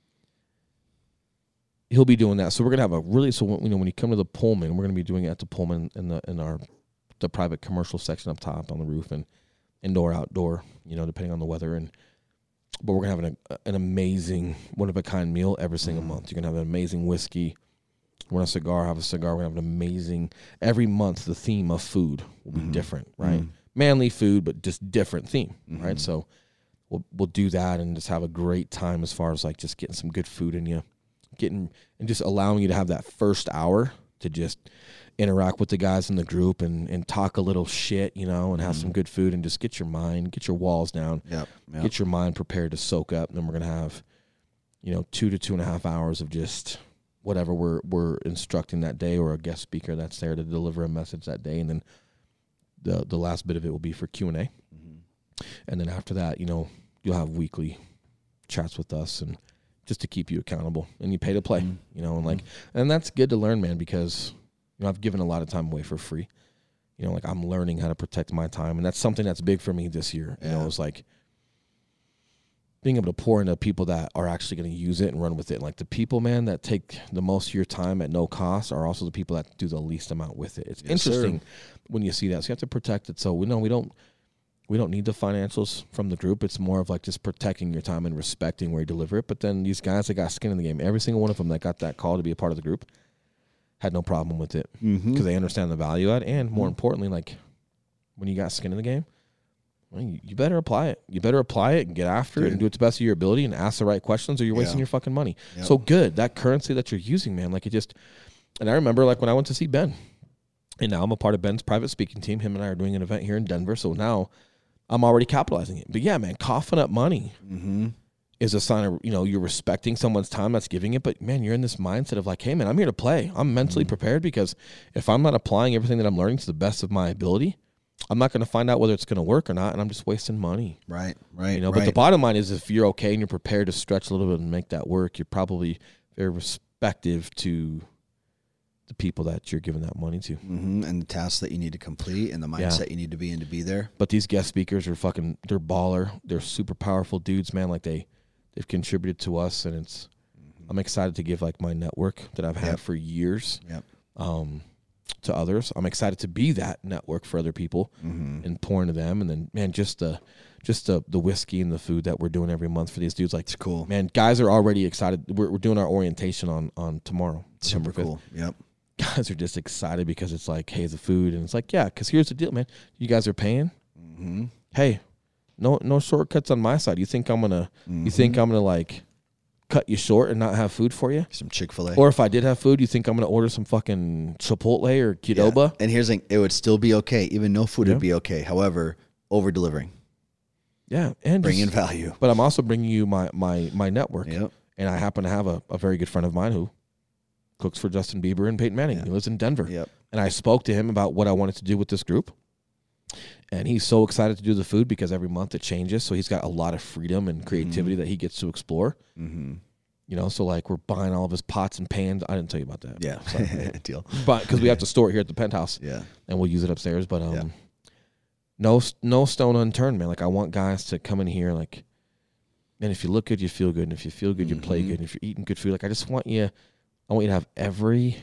he'll be doing that. So we're gonna have a really so when, you know when you come to the Pullman, we're gonna be doing it at the Pullman in the in our the private commercial section up top on the roof and indoor outdoor, you know, depending on the weather. And but we're gonna have an an amazing one of a kind meal every single mm. month. You're gonna have an amazing whiskey. We're gonna cigar, have a cigar. We're gonna have an amazing every month. The theme of food will be mm-hmm. different, right? Mm-hmm. Manly food, but just different theme, mm-hmm. right? So we'll we'll do that and just have a great time as far as like just getting some good food in you. Getting and just allowing you to have that first hour to just interact with the guys in the group and, and talk a little shit, you know, and have mm-hmm. some good food and just get your mind, get your walls down, yep, yep. get your mind prepared to soak up. And then we're going to have, you know, two to two and a half hours of just whatever we're, we're instructing that day or a guest speaker that's there to deliver a message that day. And then the, the last bit of it will be for Q and A. Mm-hmm. And then after that, you know, you'll have weekly chats with us and, just to keep you accountable, and you pay to play, mm-hmm. you know, and like, and that's good to learn, man, because, you know, I've given a lot of time away for free, you know, like I'm learning how to protect my time. And that's something that's big for me this year. Yeah. You know, it's like being able to pour into people that are actually going to use it and run with it. Like the people, man, that take the most of your time at no cost are also the people that do the least amount with it. It's yes, interesting sir. When you see that. So you have to protect it. So we know we don't, We don't need the financials from the group. It's more of like just protecting your time and respecting where you deliver it. But then these guys that got skin in the game, every single one of them that got that call to be a part of the group had no problem with it because mm-hmm. they understand the value add. And more mm-hmm. importantly, like when you got skin in the game, well, you, you better apply it. You better apply it and get after Dude. it and do it to the best of your ability and ask the right questions or you're wasting yeah. your fucking money. Yep. So good. That currency that you're using, man, like it just, and I remember like when I went to see Ben and now I'm a part of Ben's private speaking team. Him and I are doing an event here in Denver. So now I'm already capitalizing it. But yeah, man, coughing up money mm-hmm. is a sign of, you know, you're respecting someone's time that's giving it. But man, you're in this mindset of like, hey man, I'm here to play. I'm mentally mm-hmm. prepared because if I'm not applying everything that I'm learning to the best of my ability, I'm not going to find out whether it's going to work or not, and I'm just wasting money. Right, right, you know. right. But the bottom line is, if you're okay and you're prepared to stretch a little bit and make that work, you're probably very respective to the people that you're giving that money to, mm-hmm. and the tasks that you need to complete, and the mindset yeah. you need to be in to be there. But these guest speakers are fucking, they're baller. They're super powerful dudes, man. Like they, they've contributed to us, and it's. Mm-hmm. I'm excited to give like my network that I've had yep. for years. Yep. Um. to others. I'm excited to be that network for other people mm-hmm. and pour into them. And then, man, just the just the the whiskey and the food that we're doing every month for these dudes, like, it's cool. Man, guys are already excited. We're we're doing our orientation on on tomorrow. Super cool. Yep. Guys are just excited because it's like, hey, the food, and it's like, yeah, because here's the deal, man. You guys are paying. Mm-hmm. Hey, no no shortcuts on my side. You think I'm gonna? Mm-hmm. You think I'm gonna like? Cut you short and not have food for you? Some Chick-fil-A. Or if I did have food, you think I'm going to order some fucking Chipotle or Qdoba? Yeah. And here's the thing, it would still be okay. Even no food yeah. would be okay. However, over-delivering. Yeah. And bring in value. But I'm also bringing you my my my network. Yep. And I happen to have a, a very good friend of mine who cooks for Justin Bieber and Peyton Manning. Yeah. He lives in Denver. Yep. And I spoke to him about what I wanted to do with this group. And he's so excited to do the food because every month it changes. So he's got a lot of freedom and creativity mm-hmm. that he gets to explore. Mm-hmm. You know, so like we're buying all of his pots and pans. I didn't tell you about that. Yeah. Sorry, deal. But because we have to store it here at the penthouse. Yeah. And we'll use it upstairs. But um, yeah. no no stone unturned, man. Like I want guys to come in here like, man, if you look good, you feel good. And if you feel good, you mm-hmm. play good. And if you're eating good food, like I just want you, I want you to have every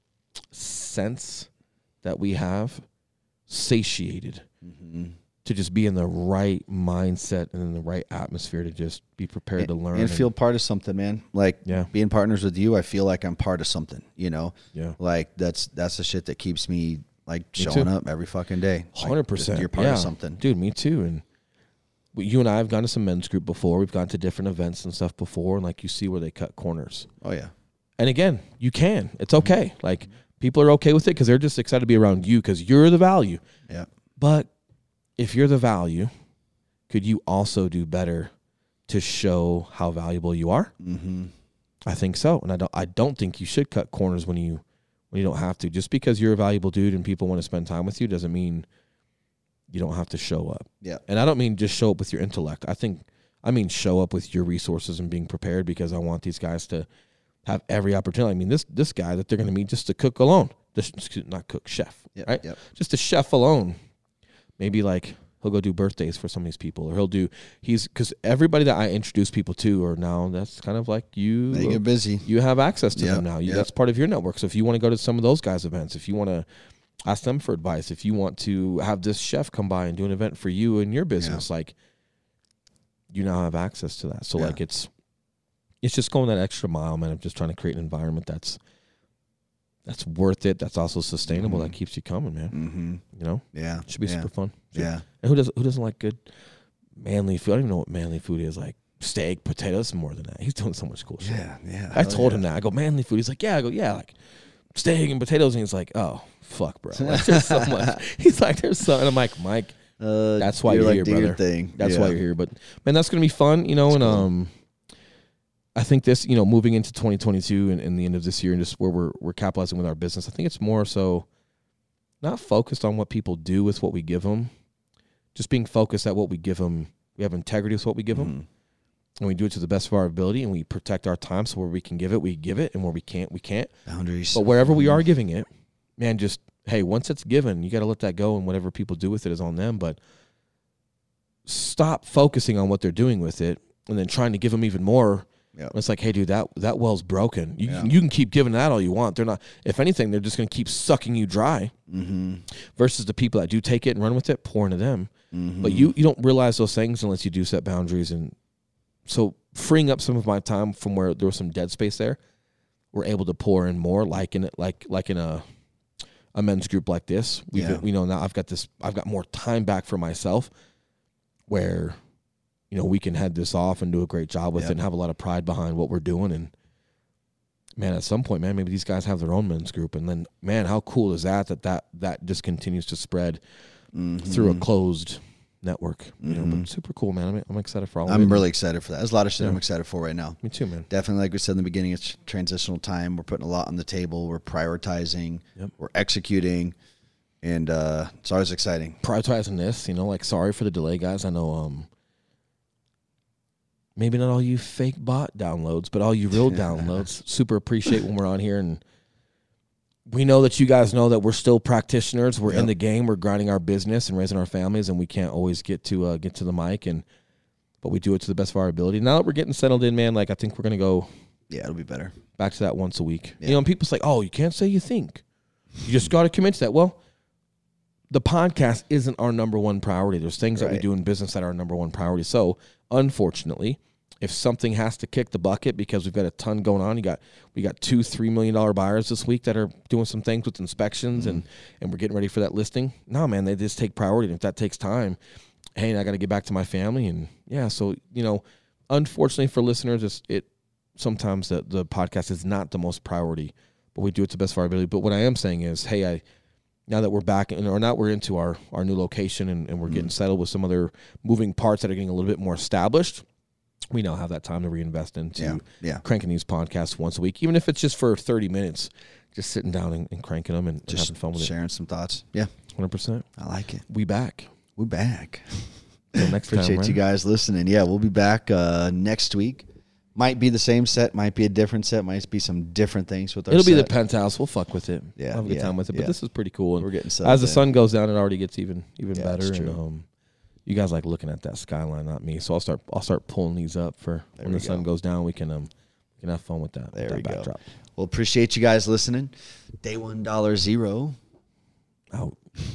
sense that we have satiated. Mm-hmm. To just be in the right mindset and in the right atmosphere to just be prepared and, to learn. And, and feel part of something, man. Like yeah. being partners with you, I feel like I'm part of something, you know? Yeah. Like that's that's the shit that keeps me like me showing too. up every fucking day. one hundred percent. Like, you're part yeah. of something. Dude, me too. And we, you and I have gone to some men's group before. We've gone to different events and stuff before. And like you see where they cut corners. Oh, yeah. And again, you can. It's okay. Mm-hmm. Like people are okay with it because they're just excited to be around you because you're the value. Yeah. But if you're the value, could you also do better to show how valuable you are? Mm-hmm. I think so, and I don't. I don't think you should cut corners when you when you don't have to. Just because you're a valuable dude and people want to spend time with you doesn't mean you don't have to show up. Yeah, and I don't mean just show up with your intellect. I think I mean show up with your resources and being prepared because I want these guys to have every opportunity. I mean this this guy that they're going to meet just to cook alone, just not cook chef, yep, right? Yep. Just a chef alone. Maybe like he'll go do birthdays for some of these people, or he'll do he's because everybody that I introduce people to are now that's kind of like you. They get busy. You have access to yep, them now. You, yep. That's part of your network. So if you want to go to some of those guys' events, if you want to ask them for advice, if you want to have this chef come by and do an event for you and your business, yeah. like you now have access to that. So yeah. like it's it's just going that extra mile, man. I'm just trying to create an environment that's. That's worth it. That's also sustainable. Mm-hmm. That keeps you coming, man. Mm-hmm. You know? Yeah. Should be yeah. super fun. Should yeah. And who doesn't who doesn't like good manly food? I don't even know what manly food is. Like steak, potatoes, more than that. He's doing so much cool shit. Yeah, yeah. I told yeah. him that. I go, manly food. He's like, yeah. I go, yeah, like steak and potatoes. And he's like, oh, fuck, bro. Like, there's so much. He's like, there's so. And I'm like, Mike, uh, that's why you're, you're like, here, brother. Thing. That's yeah. why you're here. But man, that's gonna be fun, you know. That's and cool. um. I think this, you know, moving into twenty twenty-two and, and the end of this year and just where we're we're capitalizing with our business, I think it's more so not focused on what people do with what we give them, just being focused at what we give them. We have integrity with what we give mm-hmm. them, and we do it to the best of our ability, and we protect our time. So where we can give it, we give it, and where we can't, we can't. Boundaries. But wherever we are giving it, man, just, hey, once it's given, you got to let that go, and whatever people do with it is on them. But stop focusing on what they're doing with it and then trying to give them even more. Yep. It's like, hey, dude, that that well's broken. You yeah. can, you can keep giving that all you want. They're not. If anything, they're just going to keep sucking you dry. Mm-hmm. Versus the people that do take it and run with it, pour into them. Mm-hmm. But you you don't realize those things unless you do set boundaries. And so freeing up some of my time from where there was some dead space there, we're able to pour in more, like in it, like like in a a men's group like this. We yeah. we know now I've got this. I've got more time back for myself. where, you know, we can head this off and do a great job with Yep. it and have a lot of pride behind what we're doing. And man, at some point, man, maybe these guys have their own men's group. And then, man, how cool is that, that that, that just continues to spread Mm-hmm. through a closed network. You know, Mhm. but super cool, man. I'm, I'm excited for all of it. I'm really excited for that. There's a lot of shit Yeah. I'm excited for right now. Me too, man. Definitely, like we said in the beginning, it's transitional time. We're putting a lot on the table. We're prioritizing. Yep. We're executing. And uh, it's always exciting. Prioritizing this, you know, like, sorry for the delay, guys. I know um, maybe not all you fake bot downloads, but all you real downloads. Super appreciate when we're on here. And we know that you guys know that we're still practitioners. We're Yep. in the game. We're grinding our business and raising our families, and we can't always get to uh, get to the mic. And but we do it to the best of our ability. Now that we're getting settled in, man, like I think we're gonna go Yeah, it'll be better. back to that once a week. Yeah. You know, and people say, "Oh, you can't say you think. You just got to commit to that." Well, the podcast isn't our number one priority. There's things that we Right. do in business that are our number one priority. So, unfortunately, if something has to kick the bucket because we've got a ton going on, you got we got two three million dollar buyers this week that are doing some things with inspections Mm-hmm. and and we're getting ready for that listing. No, man, they just take priority. And if that takes time, hey, I got to get back to my family. And yeah, so you know, unfortunately for listeners, it's, it sometimes the the podcast is not the most priority, but we do it to the best of our ability. But what I am saying is, hey, I now that we're back in, or now we're into our our new location and, and we're getting settled with some other moving parts that are getting a little bit more established, we now have that time to reinvest into Yeah, yeah. cranking these podcasts once a week, even if it's just for thirty minutes, just sitting down and, and cranking them and, and Just having fun with sharing some thoughts. Yeah, it. one hundred percent. I like it. We back. We're back. Till next time, Appreciate right? you guys listening. Yeah, we'll be back uh, next week. Might be the same set, might be a different set, might be some different things with our It'll be the set. penthouse. We'll fuck with it. Yeah, we'll have a good yeah, time with it. But yeah. this is pretty cool. And We're getting settled as the in. sun goes down, it already gets even even Yeah, better. it's And true. um, you guys like looking at that skyline, not me. So I'll start I'll start pulling these up for There when we the sun go. goes down. We can um we can have fun with that. There with that we go. backdrop. Well, appreciate you guys listening. Day one dollar zero. Out.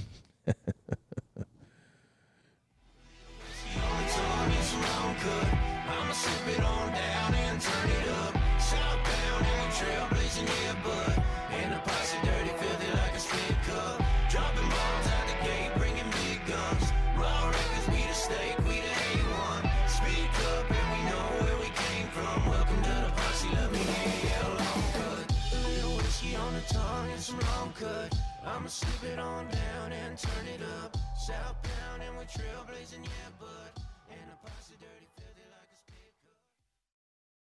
I'ma slip it on down and turn it up. Southbound and we're trailblazing, yeah, bud. And a posse dirty.